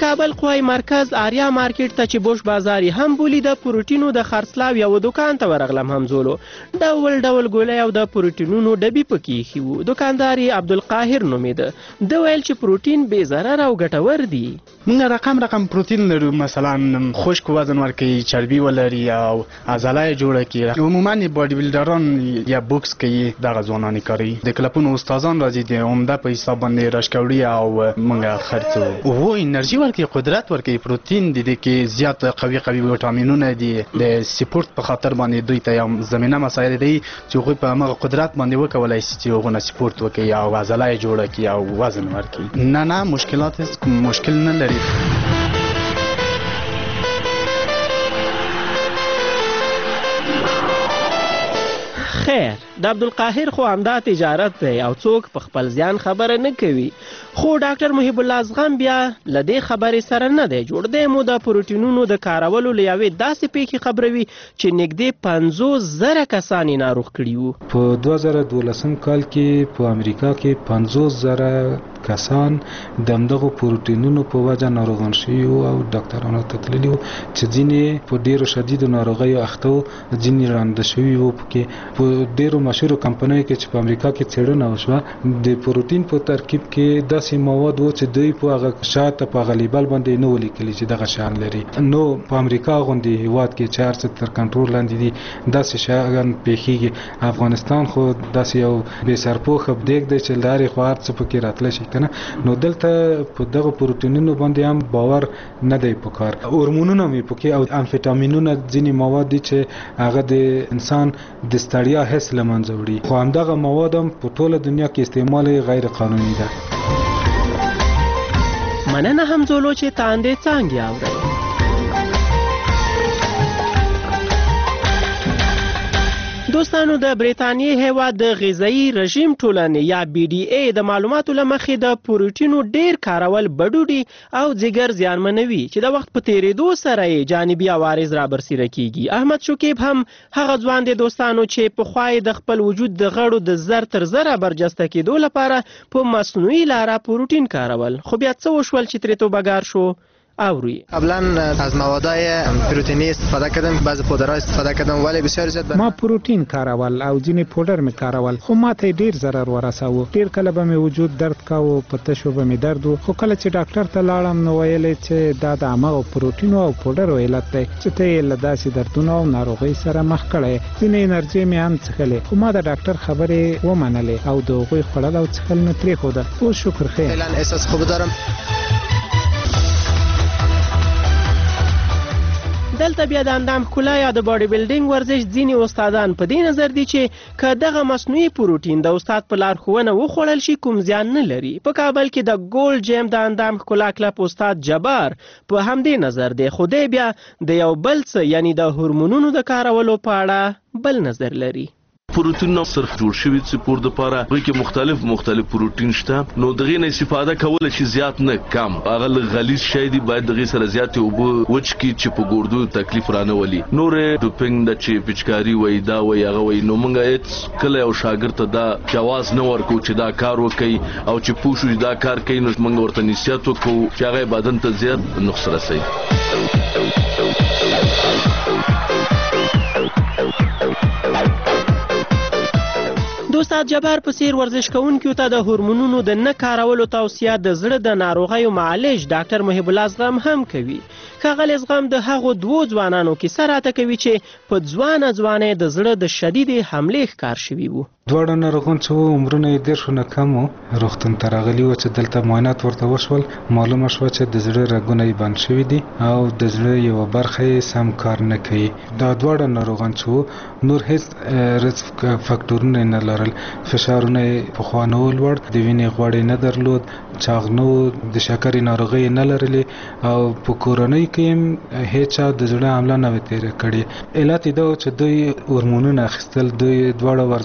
د کابل قوای مرکز آریا مارکیټ ته چې بوش بازار هم بولی د پروټینو د خرڅلاو یو دکان ته ورغلم همزولو ډول ډول ګولۍ او د پروټینونو ډبې پکې ایښي وو. دوکاندار عبدالقاهر نومېده. د ویل چې پروټین بې ضرر او ګټور دي. موږ رقم پروټین لرو، مثلا خشک وزن ورکوي، چربي ولري او عضله یې جوړه کړي. عموما باډي بلډران یا بوکس کوي دغه ځوانان کوي. د کلبونو استادان راځي د عمده په حساب باندې راشکوړي او موږ خرڅو. وو انرژي ورکوي، قدرت ورکوي. پروټین د دې کې زیات قوي وټامینونه دي. د سپورت په خاطر باندې دوی ته یو زمينه مسایل دي چې هغوی په هغه قدرت باندې وکولای شي چې هغه سپورت وکړي او عضله یې جوړه کړي او وزن ورکړي. نه مشکلات مشکل نه لري. خیر د عبدالقاهر خو همدا تجارت دی او څوک په خپل ځان خبره نه کوي. خو ډاکټر محب الله زغم بیا له دې خبرې سره نه دی جوړ. دی مو د پروټینونو د کارولو له یوې داسې پیښې خبروي چې نږدې 50,000 کسان یې ناروغ کړي وو. په 2012 کال کې په امریکا کې 50,000 کسان د همدغو پروټینونو په وجه ناروغان شوي وو او ډاکټرانو ته تللي وو چې ځینې په ډېرو شدیدو ناروغیو اخته وو، ځینې رانده شوي وو. په ډېرو مشهورو کمپنیو کې چې په امریکا کې څېړنه وشوه د پروټین په ترکیب کې داسې مواد وو چې دوی په هغه شاته په هغه لیبل باندې نه ولیکلي چې دغه شیان لري. نو په امریکا غوندې هېواد کې چې هر څه تر کنټرول لاندې دي داسې شیان پېښېږي. افغانستان خو داسې یو بې سرپوښه بدېګ دی چې له هرې خوا هر څه پکې راتلی شي کنه. نو دلته په دغه پروټینونو باندې هم باور نه دی پکار. هورمونونه مې پکې او امفیټامینونه ځینې مواد دي چې هغه د انسان د ستړیا حس له منځه وړي. خو همدغه مواد هم په ټوله دنیا کې استعمال غیر قانوني ده. مننه همزولو چې تاندې څانګې اورئ. دوستانو د بریتانیې هیواد د غذایی رژیم ټولنې یا BDA د معلوماتو له مخې د پروټینو ډیر کارول بډوډي او ځیګر زیانمنوي چې د وخت په تیریدو سره یې جانبي عوارض رابرسیره کیږي. احمد شکیب هم هغه ځوان دی دوستانو چې پخوا یې د خپل وجود د غړو د زر تر زره برجسته کېدو لپاره په مصنوعي لاره پروټین کارول. خو بیا څه وشول چې ترې توبهګار شو؟ اوروی قبلا از موادهای پروتئینی استفاده کردم، بعضی پودرها استفاده کردم ولی بسیار زیاد ما پروتین کارول او ځینې پودر می کارول خو ما ته ډیر ضرر ورساوه. ډیر کله به می وجود درد کاوه، په تشو به می درد خو کله چې ډاکټر ته لاړم نو ویلې چې دا د هغه پروتین او پودر علت دی چې ته یې له داسې دردونو او ناروغۍ سره مخ کړی. ځینې انرژي می هم څښلې خو ما د ډاکټر خبرې ومنلې او د هغوی خوړل او څښل مې پرېښوده. اوس شکر خیر. فعلا احساس خوب دارم. دلته بیا د اندام ښکلا یا د باډي بلډینګ ورزش ځینې استادان په دې نظر دي چې که دغه مصنوعي پروټین د استاد په لارښوونه وخوړل شي کوم زیان نه لري. په کابل کې د ګولډ جیم د اندام ښکلا کلب استاد جبار په همدې نظر دی، خو دی بیا د یو بل څه یعنی د هورمونونو د کارولو په اړه بل نظر لري. پروتین صرف جوړ شوی سپور د پاره وای کې مختلف پروتین شته. نو دغه نه استفاده کول شي زیات نه کم هغه غلیظ شي دی باید دغه سره زیات او وچ کی چې په ګوردو تکلیف رانه ولي. نور ډوپینګ د چې پچکاری وای دا وای هغه وای نو مونږه هیڅ کله او شاګرد ته دا جواز نه ورکو چې دا کار وکي او چې پوښوي دا کار کوي. نو مونږ ورته نصیحت وکړو چې هغه بدن ته زیات نقص رسي. استاد جبار په څیر ورزش کوونکو ته د هورمونونو د نه کارولو توصیه د زړه د ناروغیو معالج ډاکټر محب الله زغم هم کوي. ښاغلی زغم د هغو دوو ځوانانو کیسه راته کوي چې په ځوانه د زړه د شدیدې حملې ښکار شوي وو. دواړه ناروغان چې وو عمرونه یې 10 نه کم وو، روغتون ته راغلي وو چې دلته معاینات ورته وشول. معلومه شوه چې د زړه رګونه یې بند شوي دي او د زړه یوه برخه یې سم کار نه کوي. دا دواړه ناروغان چې وو نور هیڅ رسک فاکټورونه نه لرل. فشارونه یې پخوا نه و لوړ، د وینې غوړ نه درلود، چاغ نه و، د شکرې ناروغۍ نه لرلې او په کورنۍ کې هم هیچا د زړه حمله نه وه تېره کړې. علت یې دا و چې دوی هورمونونه اخیستل. دوی دواړه ورزشکاران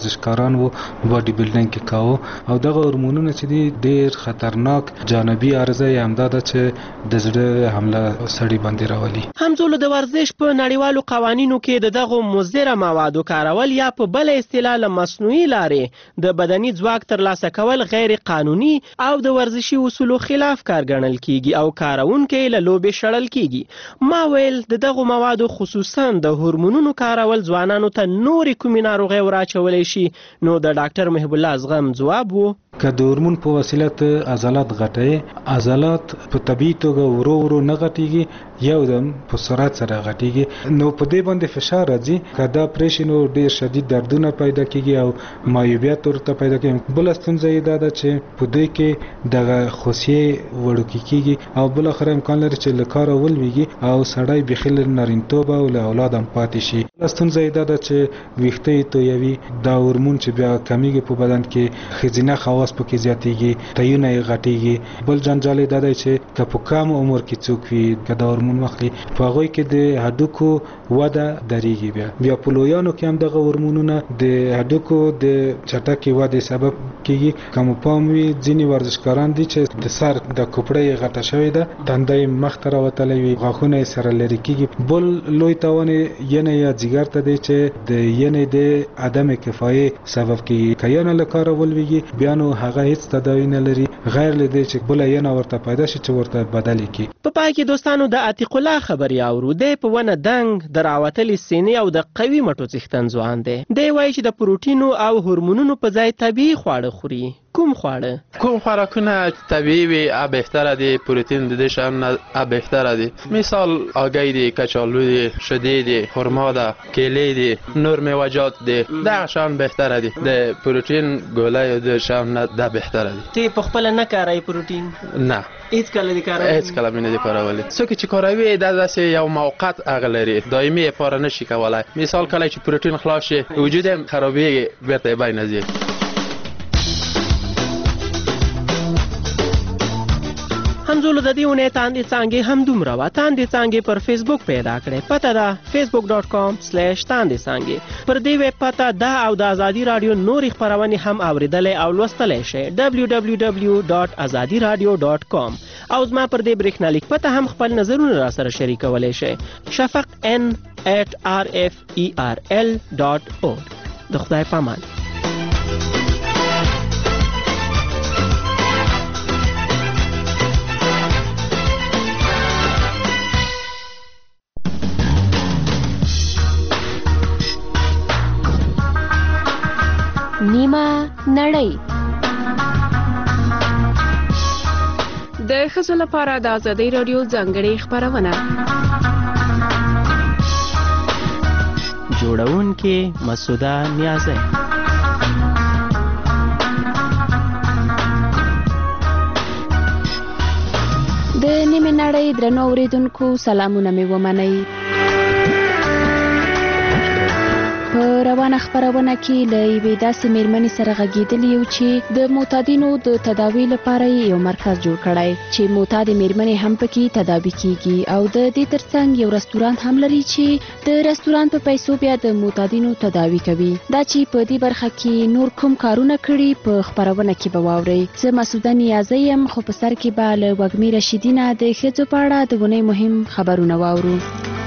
ورزشکاران وو باډي بلډینګ کې کاوه او دغه هورمونونه چې دي ډېر خطرناک جانبي عرضه یې همدا ده چې د زړه حمله سړي باندې راولي. همزولو د ورزش په نړیوالو قوانینو کې د دغو مضره موادو کارول یا په بل اصطلاح له مصنوعي لارې د بدني ځواک ترلاسه کول غیر قانوني او د ورزشي اصولو خلاف کار ګڼل کیږي او کارونکي له لوبې شړل کیږي. ما ویل د دغو موادو خصوصا د هورمونونو کارول ځوانانو ته نورې کومې ناروغۍ وراچولی شي نو د ډاکټر محب الله زغم ځواب وو که د هورمون په وسیله ته عضلات غټوي، عضلات په طبیعي توګه ورو ورو نه غټیږي، یو دم په سرعت سره غټیږي، نو په دې باندې فشار راځي. که دا پرې نو ډېر شدید دردونه پیدا کیږي او معیوبیت ورته پیدا کیږي. بل ستونزه یې دا ده چې په دوی کې دغه خوسیې وړوکې کیږي او بل اخر امکان لري چې له کاره ولویږي او سړی بېخي له نارینتوب او له اولاد هم پاتې شي. بل ستونزه یې دا ده چې ویښته یې تویوي، دا هورمون چې بیا کمیږي په بدن کې، ښځینه خواص پکې زیاتېږي، تیونه یې غټېږي. بل جنجال یې دا دی چې که په کم عمر کې څوک وي که دا هورمون واخلي په هغوی کې د هډوکو وده درېږي. بیا په لویانو کې هم دغه هورمونونه د هډوکو د چټکې ودې سبب کیږي. که مو پام وي ځینې ورزشکاران دي چې د سر د کوپړه یې غټه شوې ده، تنده یې مخ ته راوتلی وي، غاښونه یې سره لرې کیږي. بل لوی تاوان یې ینې یا ځیګر ته دی چې د ینې د عدم کفایې سبب کیږي. که ینه له کاره ولویږي بیا نو هغه هیڅ تداوی نه لري غیر له دې چې بله ینه ورته پیدا شي چې ورته بدلې کړي. په پای کې دوستانو د عتیق الله خبرې اورو. دی په ونه دنګ د راوتلې سینې او د قوي مټو څښتن ځوان دی. دی وایي چې د پروټینو او هورمونونو په ځای طبیعي خواړه خوري. کوم خواړه؟ کوم خوراکونه طبیعي وي بهتره دي، پروتین د دې شیانو بهتره دي. مثال هګۍ دي، کچالو دي، شیدې دي، خرما ده، کیلې دي، نور میوه‌جات دي، دغه شیان بهتره دي. د پروتین ګولۍ د شیان دا بهتره دي. تی په خپل نه کاروي پروتین؟ نه هیڅ کله دې کاروي؟ هیڅ کله مې نه دي کارولی. څوک چې کاروي دا داسې یو موقت هغه لري، دایمي یې پاره نشي کولی. مثال کله چې پروتین خلاص شي وجود یې خرابېږي، بیرته یې بین ځي. همزولو د دې اونۍ تاندې څانګې هم دومره وه. تاندې څانګې پر فیسبوک پیدا کړئ. پته ده facebook.com/تاندې څانګې. پر دې ویب پته دا او د ازادي راډیو نورې خپرونې هم اورېدلی او لوستلی شئ. www.azadiradio.com. او زما پر دې برېښنالیک پته هم خپل نظرونه راسره شریکولی شئ. shafaq@rferl.org. د خدای پامان. نیمه نړۍ د ښځو لپاره د ازادۍ راډیو ځانګړې خپرونه. جوړونکې مسعوده نیازی. د نیمه نړۍ درنو اوریدونکو سلامونه مې ومنئ. په روانه خپرونه کې له یوې داسې میرمنې سره غږېدلي یو چې د معتادینو د تداوی لپاره یو مرکز جوړ کړی چې معتاد میرمنې هم پکې تداوی کیږي او د دې ترڅنګ یو رستورانت هم لري چې د رستورانت په پیسو بیا د معتادینو تداوی کوي. دا چې په دې برخه کې نور کوم کارونه کړي په خپرونه کې به واورئ. زه مسعوده نیازی یم، خو په سر کې به له وږمې رشیدینه د ښځو په اړه د اونۍ مهم خبرونه واورو.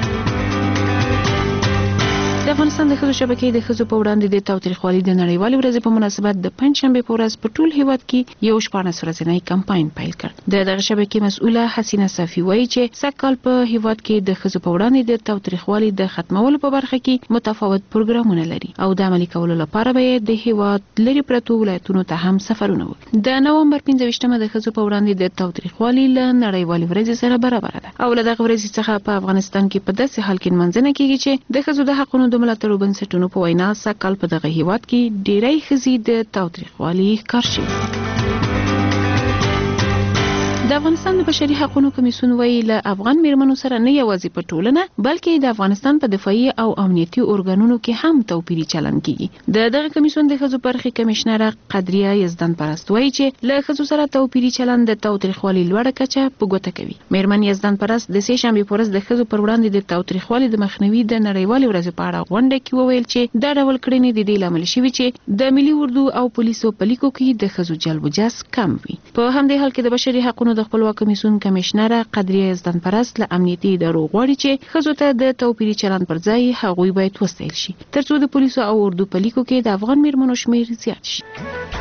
د افغانستان د ښځو شبکې د ښځو په وړاندې د تاوتریخوالي د نړیوالې ورځې په مناسبت د پنجشنبې په ورځ په ټول هیواد کې یو 14 ورځنی کمپاین پیل کړ. دغه شبکې مسؤله حسینه صافي وایي چې سږکال په هیواد کې د ښځو په وړاندې د تاوتریخوالي د ختمولو په برخه کې متفاوت پروګرامونه لري او د عملي کولو لپاره به د هیواد لري پرتو ولایتونو ته هم سفرونه وکړي. د نومبر 15مه د ښځو په وړاندې د تاوتریخوالي له نړیوالې ورځې سره برابر ده او له دغه ورځې څخه په افغانستان کې په داسې حال کې منځنه کیږي چې د ښځو د حقونو د ملاتړ بنسټونو په وینا سږکال په دغه هیواد کې ډېری ښځې د تاوتریخوالي ښکار شوي. د د افغانستان د بشري حقوقو کمیسیون وایي له افغان میرمنو سره نه یوازې په ټولنه بلکې د افغانستان په دفاعي او امنیتي ارګانونو کې هم توپیري چلند کیږي. دغه کمیسیون د ښځو برخې کمشنره قدریه یزدان پرست وایي چې له ښځو سره توپیري چلند د تاوتریخوالي لوړه کچه په ګوته کوي. میرمن یزدان پرست د سې شنبې په ورځ د ښځو پر وړاندې د تاوتریخوالي د مخنیوي د نړیوالې ورځې په اړه غونډه کې وویل چې دا ډول کړنې د دې لامل شوي چې د ملي اردو او پولیسو په لیکو کې د ښځو جلب و جذب کم وي. په همدې حال کې د بشري حقوقو د خپلواک کمیسیون کمشنره قدریه یزدان پرست له امنیتي ادارو غواړي چې ښځو ته د توپیري چلند پر ځای هغوی باید وستایل شي ترڅو د پولیسو او اردو په لیکو کې د افغان میرمنو شمیر زیات شي.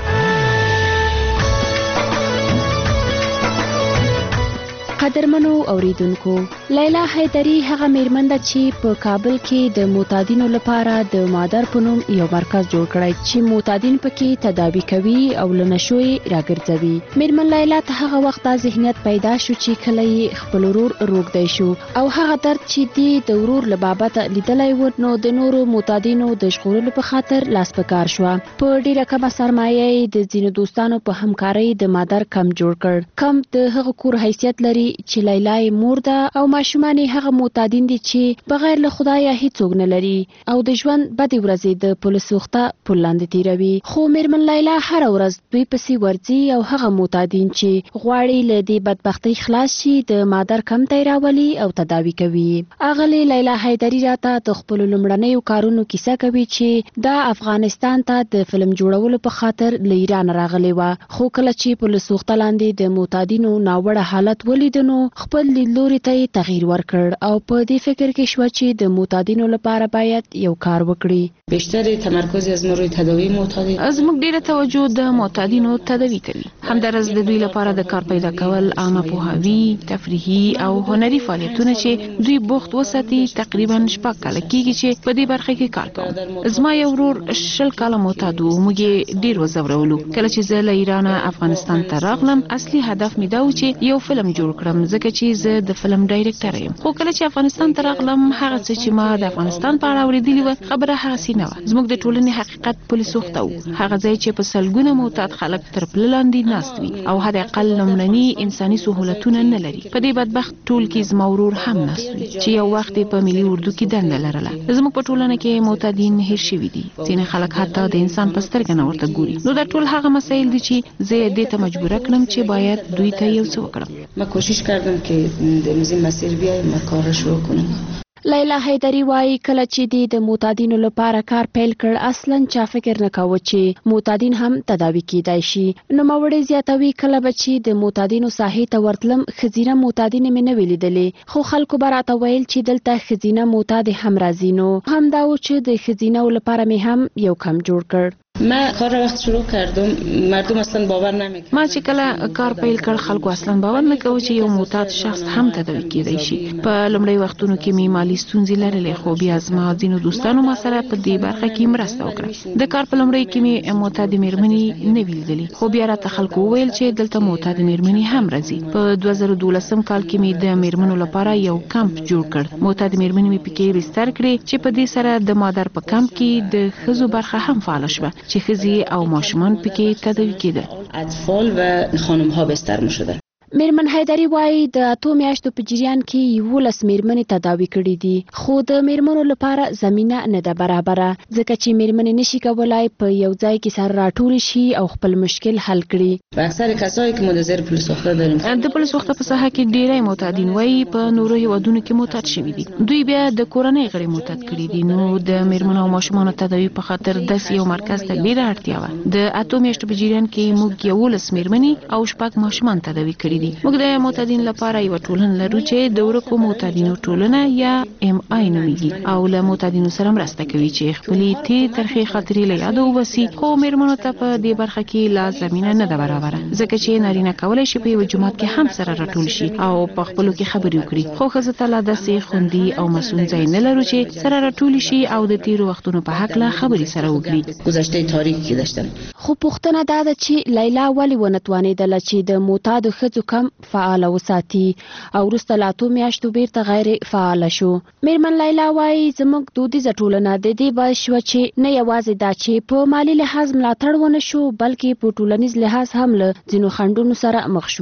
قدرمنو اوریدونکو، لیلا حیدری هغه میرمن ده چې په کابل کې د معتادینو لپاره د مادر په نوم یو مرکز جوړ کړی چې معتادین پکې تداوی کوي او له نشو یې راګرځوي. میرمن لیلا ته هغه وخت دا ذهنیت پیدا شو چې کله یې خپل ورور روږدی شو او هغه درد چې دی د ورور له بابته لیدلی و نو د نورو معتادینو د ژغورلو په خاطر لاس په کار شوه. په ډیره کمه سرمایه یې د ځینو دوستانو په همکارۍ د مادر کم جوړ کړ. کم د هغه کور حیثیت لري چې لیلا یې مور ده او ماشومان یې هغه معتادین دي چې بغیر له خدایه هیڅوک نه لري او د ژوند بدې ورځې د پولیس وخته پل لاندې تیروي. خو میرمن لیلا هره ورځ دوی پسې ورځي او هغه معتادین چې غواړي له دې بدبختۍ خلاص شي د مادر کم ته راولي او تداوی کوي. اغلې لیلا حیدری راته د خپل لومړنیو کارونو کیسه کوي چې دا افغانستان ته د فلم جوړولو په خاطر له ایران راغلی و، خو کله چې پولیس وخته لاندې د معتادینو ناوړه حالت ولید نو خپل لیدلوري ته تغییر ورکړ او په دې فکر کې شو چې د معتادینو لپاره باید یو کار وکړي. بیشتر تمرکز از ما روی تداوی معتادین زموږ ډیره توجه د معتادینو تداوی کوي. همدارس د دوی لپاره د کار پیدا کول، عامه پوهاوی، تفریحي او هنري فعالیتونه چې دوی بوخت وساتي. تقریبا 6 کاله کېږي چې په دې برخه کې کار کوم. زما یو ورور 20 کاله معتاد و، موږ یې ډیر وزورولو. کله چې زه له ایران افغانستان ته راغلم اصلي هدف مې دا و چې یو فلم جوړ کړم ځکه چې زه د فلم ډایرکټر یم. خو کله چې افغانستان ته راغلم هغه څه چې ما د افغانستان په اړه اورېدلي و خبره هغسې نه وه. زموږ د ټولنې حقیقت پولیس وخته و، هغه ځای چې په سلګونه معتاد خلک تر پله لاندې ناست وي او حد اقل لومړني انساني سهولتونه نه لري. په دې بدبخت ټول کې زما ورور هم ناست وي چې یو وخت یې په ملي اردو کې دنده لرله. زموږ په ټولنه کې معتادین هیر شوي دي، ځینې خلک حتی د انسان په سترګه نه ورته ګوري. نو دا ټول هغه مسایل دي چې زه یې دې ته مجبوره کړم چې باید دوی ته یو څه وکړم. ما کوشش کردم که در این مسیر بیایم و کار شروع کنم. لیلا حیدری وایي کله چې دی د معتادینو لپاره کار پیل کړ اصلا چا فکر نه کاوه چې معتادین هم تداوی کیدای شي. نوموړی زیاتوي کله به چې د معتادینو ساحې ته ورتلم ښځینه معتادینې مې نه وې لیدلې، خو خلکو به راته ویل چې دلته ښځینه معتادې هم راځي. نو همدا و چې د ښځینهو لپاره مې هم یو کم جوړ کړ. ما کار را وقت شروع کردم مردم اصلا باور نمیکردن. ما چې کله کار پیل کړ خلکو اصلا باور نه کوي چې یو معتاد شخص هم تداوی کیدای شي. په لومړي وختونو کې مې مالی ستونزې لرلې، خو بیا زما ځینو دوستانو ما سره په دې برخه کې مرسته وکړه. د کار په لومړي کې مې معتادې میرمنې نه وې لیدلې، خو بیا راته خلکو وویل چې دلته معتادې میرمنې هم راځي. په 2012 کال کې مې د میرمنو لپاره یو کمپ جوړ کړ. معتادې میرمنې مې پکې بستر کړې چې په دې سره د مادر په کمپ کې د ښځو برخه هم فعال شوه چې ښځې او ماشومان پکې تداوی کېدل. اطفال و خانم ها بستر می‌شدند. میرمن حیدری وایي د 8 میاشتو په جریان کې 11 میرمنې تداوی کړي دي، خو د میرمنو لپاره زمینه نه ده برابره ځکه چې میرمنې نشي کولای په یو ځای کې سره راټول شي او خپل مشکل حل کړي. و اکثر کسایی که منتظر پلیس وخته داریم د پلیس وخته په ساحه کې ډیری معتادین وایي په نورو هیوادونو کې معتاد شوي دي. دوی بیا د کورنۍ غړي معتاد کړي دي. نو د میرمنو او ماشومانو تداوی په خاطر داسې یو مرکز ته ډیره اړتیا وه. د 8 میاشتو په جریان کې موږ 11 میرمنې او 6 ماشومان تداوی کړي دي. موږ د معتادین لپاره یو ټولنه لرو چې د ورکو معتادینو ټولنه یا MI نومیږي او له معتادینو سره مرسته کوي چې خپلې تېرې ترخې خاطرې له یاده وباسي. خو میرمنو ته په دې برخه کې لا زمینه نه ده برابره ځکه چې نارینه کولی شي په یو جومات کې هم سره راټول شي او په خپلو کې خبرې وکړي، خو ښځو ته لا داسې خوندي او مسؤل ځای نه لرو چې سره راټول شي او د تېرو وختونو په هکله خبرې سره وکړي. گذشته تاریخی داشتن. خو پوښتنه دا ده چې لیلا ولې ونه توانېدله چې د معتادو ښځو کم فعال وساتي او وروسته له 8 میاشتو بیرته غیر فعال شو. میرمن لیلا وایي زموږ دودیزه ټولنه د دې باعث شوه چې نه یوازې دا چې په مالی لحاظ ملاتړ ونه شو بلکې په ټولنیز لحاظ هم له ځینو خنډونو سره مخ شو.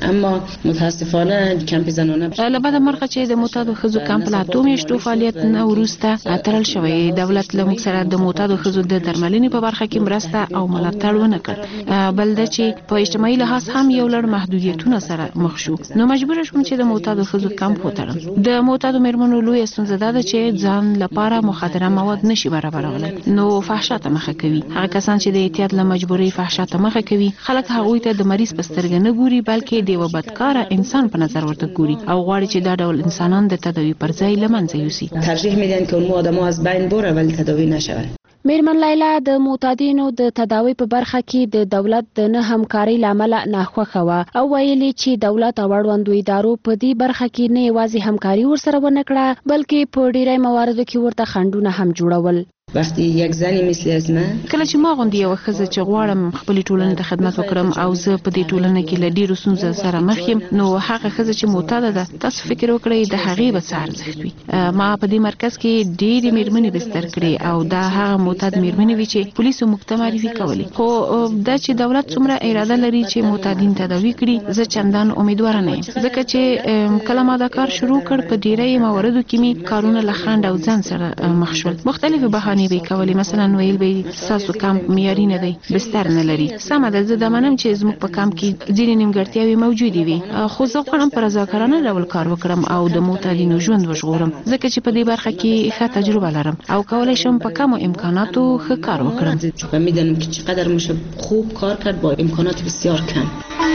اما متاسفانه کمپ زنانه لبعد مرغه چې د معتادو ښځو کمپ لا 2 میاشتو فعالیت نه وروسته تړل شوی. دولت له موږ سره د معتادو ښځو د درملنې په برخه کې مرسته او ملاتړ ونه کړ، بل د چې په اجتماعي لحاظ هم یو لړ محدودیتونه سره مخ شو. نو مجبور شوم چې د معتادو ښځو کمپ وتړم. د معتادو میرمنو لوی ستونزه ده چې ځان لپاره مخدره مواد نشي برابرولای، نو فحشا ته مخه کوي. هغه کسان چې د احتیاط له مجبورۍ فحشا ته مخه کوي، خلک هغوی ته د مریض په سترګه نه ګوري بلکې د یو بدکاره انسان په نظر ورته ګوري او غواړي چې دا ډول انسانان د تداوی پر ځای له منځه یوسي. ترجیح میدن که اون آدم‌ها از بین بره ولی تداوی نشون. میرمن لیلا د معتادینو د تداوی په برخه کې د دولت د نه همکارۍ لامل ناخوښه وه او ویلي چې دولت او اړوندو ادارو په دې برخه کې نه یوازې همکاري ورسره ونه کړه بلکې په ډیری مواردو کې ورته خنډونه هم جوړول. وقتی یک زنی مثل از من کله چې ما غوندې یو ښځه چې غواړم خپل ټولنې ته خدمت وکړم او زه په دې ټولنه کې له ډیرو ستونزو سره مخ یم، نو هغه ښځه چې معتاده ده تاسو فکر وکړئ د هغې به څه ارزښت وي. ما په دې مرکز کې ډېرې میرمنې بستر کړې او دا هغه معتاد میرمنې وي چې پولیسو موږ ته معرفي کولې، خو دا چې دولت څومره اراده لري چې معتادین تداوي کړي زه چندان امیدواره نه یم، ځکه چې کله ما دا کار شروع کړ په ډیری مواردو کې مې کارونه له خنډ او ځنډ سره مخ شول. مختلفې بهانې به کولې، مثلا ویل به تاسو کمپ معیاري نه دی، بستر نه لري. سمه ده، زه دا منم چې زموږ په کمپ کې ځینې نیمګړتیاوې موجودې وي، خو زه غواړم په رضاکارانه ډول کار وکړم او د معتادینو ژوند وژغورم، ځکه چې په دې برخه کې ښه تجربه لرم او کولی شم په کمو امکاناتو ښه کار وکړم. میدونم که چقدر میشه خوب کار کرد با امکانات بسیار کم.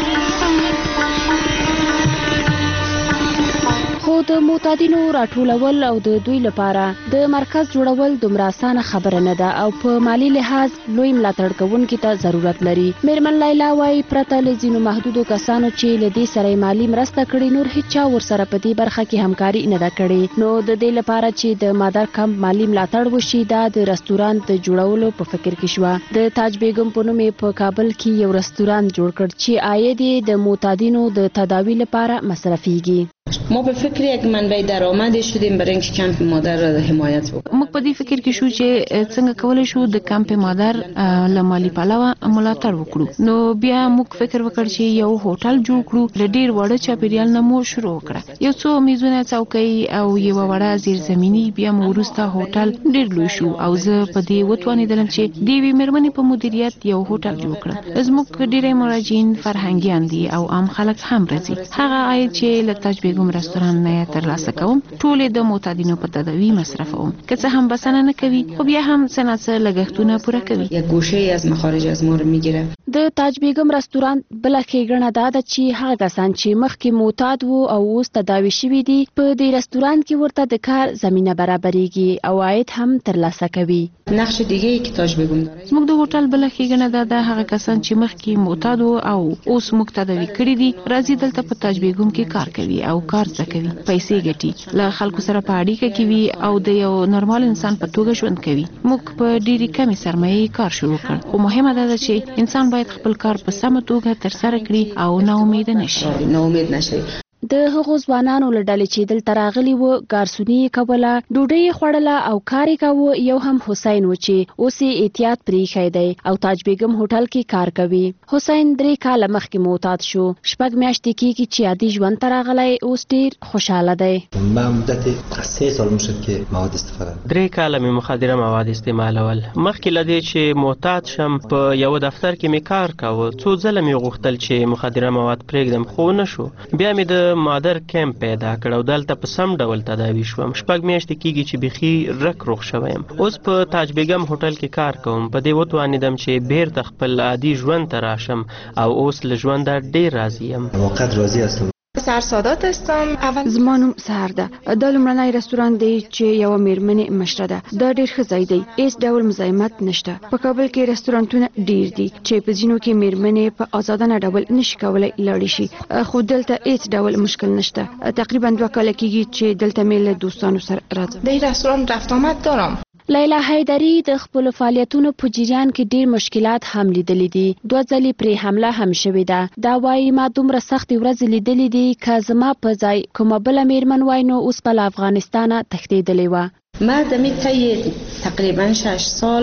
خو د معتادینو راټولول او د دوی لپاره د مرکز جوړول دومره اسانه خبره نه ده او په مالی لحاظ لوی ملاتړ کوونکي ته ضرورت لري. میرمن لیلا وايي پرته له ځینو محدودو کسانو چې له دې سره مالی مرسته کړي نور هیڅ چا ورسره په دې برخه کې همکاري نه ده کړې. نو د دې لپاره چې د مادر کمپ مالی ملاتړ وشي دا د رستورانت د جوړولو په فکر کې شوه. د تاج بیگم په نوم په کابل کې یو رستورانت جوړ کړ چې عاید یې د معتادینو د تداوی لپاره مصرفيږي. ما به فکر یک منبع درآمد شدیم برای اینکه کمپ مادر را حمایت وکړو. موږ په دې فکر کې شو چې څنګه کولای شو د کمپ مادر له مالی پلوه ملاتړ وکړو. نو بیا موږ فکر وکړ چې یو هوټل جوړ کړو. ل ډیر وړه چاپیریال نه مو شروع کړه، یو څو میزونه څوکۍ او یو وړه زیرزمینی. بیا مو وروسته هوټل ډیر لوی شو او زه په دې وتوانیدم چې د یوې میرمنې په مدیریت یو هوټل جوړ کړم. زموږ ډیری مراجعین فرهنګیان دي او عام خلک هم راځي. هغه عاید چې له تاج بیگم رستوران نه ترلاسه کوم ټول د معتادینو په تداوی مصرفوم، که څه هم بسنه نه کوي خو بیا هم څه نه څه لګښتونه پوره کوي. یک گوشه ای از مخارج از ما رو میگیره. د تاج بیگم رستوران بل ښېګڼه دا ده چې هغه کسان چې مخکې معتاد وو او اوس تداوي شوي دي په دې رستوران کې ورته د کار زمینه برابرېږي او عاید هم ترلاسه کوي. نقش دیگه ای که تاج بیگم داره زموږ د هوټل بل ښېګڼه دا ده هغه کسان چې مخکې معتاد وو او اوس موږ تداوي کړي دي راځي دلته په تاج بیگم کې کار کوي او کار زده کوي، پیسې ګټي، له خلکو سره په اړیکه کې وي او د یو نورمال انسان په توګه ژوند کوي. موږ په ډېرې کمې سرمایې کار شروع کړ، خو مهمه ده چې انسان باید خپل کار په سمه توګه ترسره کړي او نا امید نشي. د هغو ځوانانو له ډلې چې دلته راغلي وو ګارسوني یې کوله، ډوډۍ یې خوړله او کار یې کاوه. یو هم حسین و چې اوس یې احتیاط پرېښی دی او تاج بیگم هوټل کې کار کوي. حسین 3 کاله مخکې معتاد شو، 6 میاشتې کېږي چې عادي ژوند ته راغلی، اوس ډېر خوشحاله دی. من مدت 3 سال میشد که مواد استفاده 3 کاله مې مخدره مواد استعمالول. مخکې له دې چې معتاد شم په یو دفتر کې مې کار کاوه. څو ځله مې غوښتل چې مخدره مواد پرېږدم خو نه شو. بیا مې د مادر کمپ پیدا کړ او دلته په سم ډول تداوي شوم. 6 میاشتې کېږي چې بيخي رک روغ شوم. اوس په تاج بیگم هوټل کې کار کوم. په دې وتوانیدم چې بیرته خپل عادي ژوند ته راشم او اوس له ژونده ډېر راضي یم. واقعا راضي هستم. سرسادات هستم. زما نوم سهر ده. دا لومړنی رستوران دی چې یو میرمنې مشره ده. دا ډېر ښه ځای دی، هیڅ ډول مزاحمت نشته. په کابل کې رستورانتونه ډېر دي چې په ځینو کې میرمنې په آزادانه ډول نشي کولای لاړې شي، خو دلته هیڅ ډول مشکل نشته. تقریبا 2 کاله کېږي چې دلته مې له دوستانو سره راځم. د رستوران رفت آمد دارم. لیلا حیدری د خپل فعالیتونو په جریان کې ډیر مشکلات هم لیدلې دي. 2 ځلې پرې حمله هم شوې ده. دا وایي ما دومره سختې ورځې لیدلې دي که زما په ځای کومه بله میرمن وای نو اوس به له افغانستانه تښتېدلې وه. ما دمی طی تقریبا 6 سال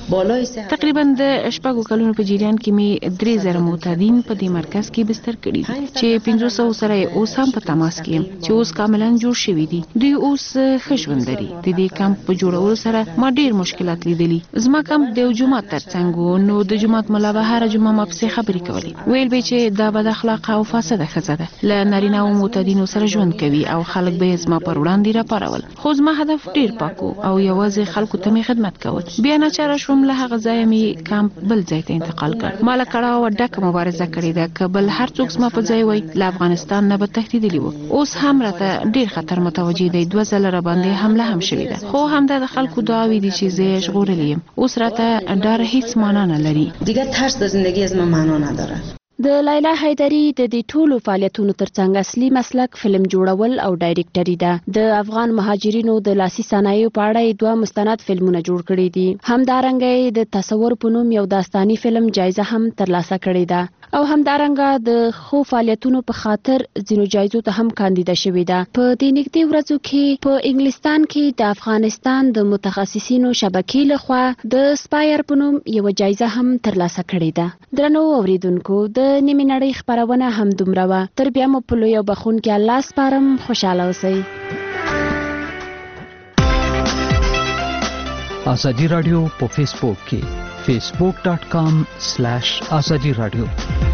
تقریبا د شپږو کلونو په جریان کې می 3000 معتادین په دې مرکز کې بستر کړي دي چې 500 سره اوس هم په تماس کې یم چې اوس کاملا جوړ شوی دي. دوی اوس ښه ژوند لري. د دې کمپ په جوړولو سره ما ډیر مشکلات لیدلي. زما کمپ د جمعات ترڅنګ و، نو د جمعات ملا به هر جمعه ما پسې خبرې کولې، ویل به چې دا بد اخلاقه او فاسده ښځه ده، له نارینه او معتادینو سره ژوند کوي او خلک به زما پر وړاندې راپارول. خو زما هدف ډیر پاک او یوازې خلکو ته می خدمت کول. بیا ناچاره شوم له هغه ځایه می کمپ بل ځای ته انتقال کړ. ما له کړاوه ډکه مبارزه کړې ده که بل هر څوک زما په ځای وای له افغانستان نه به تښتېدلي وو. اوس هم راته ډیر خطر متوجه دی. 2 ځله راباندې حمله هم شوې ده، خو همدا د خلکو دعاوې دي چې زه ژغورلی یم. اوس راته ډار هیڅ معنا نه لري. دیگه ترس د زندگی از من معنا نداره. د لیلا حیدری د دې ټولو فعالیتونو ترڅنګ اصلي مسلک فلم جوړول او ډایرکټري ده. د افغان مهاجرینو د لاسي صنایعو په اړه 2 مستند فلمونه جوړ کړي دي. همدارنګه د تصور په نوم یو داستاني فلم جایزه هم ترلاسه کړې ده او همدارنګه د خو فعالیتونو په خاطر ځینو جایزو ته هم کاندیدا شوې ده. په دې نږدې ورځو کې په انګلستان کې د افغانستان د متخصصینو شبکې لخوا د سپایر په نوم یو جایزه هم ترلاسه کړې ده. درنو اوریدونکو، د نیمه نړۍ خبرونه هم دومره وه. تر بیا مو په لوی او بخښونکي الله سپارم. خوشاله اوسئ. ازادي رادیو په فیسبوک کې facebook.com/azadi radio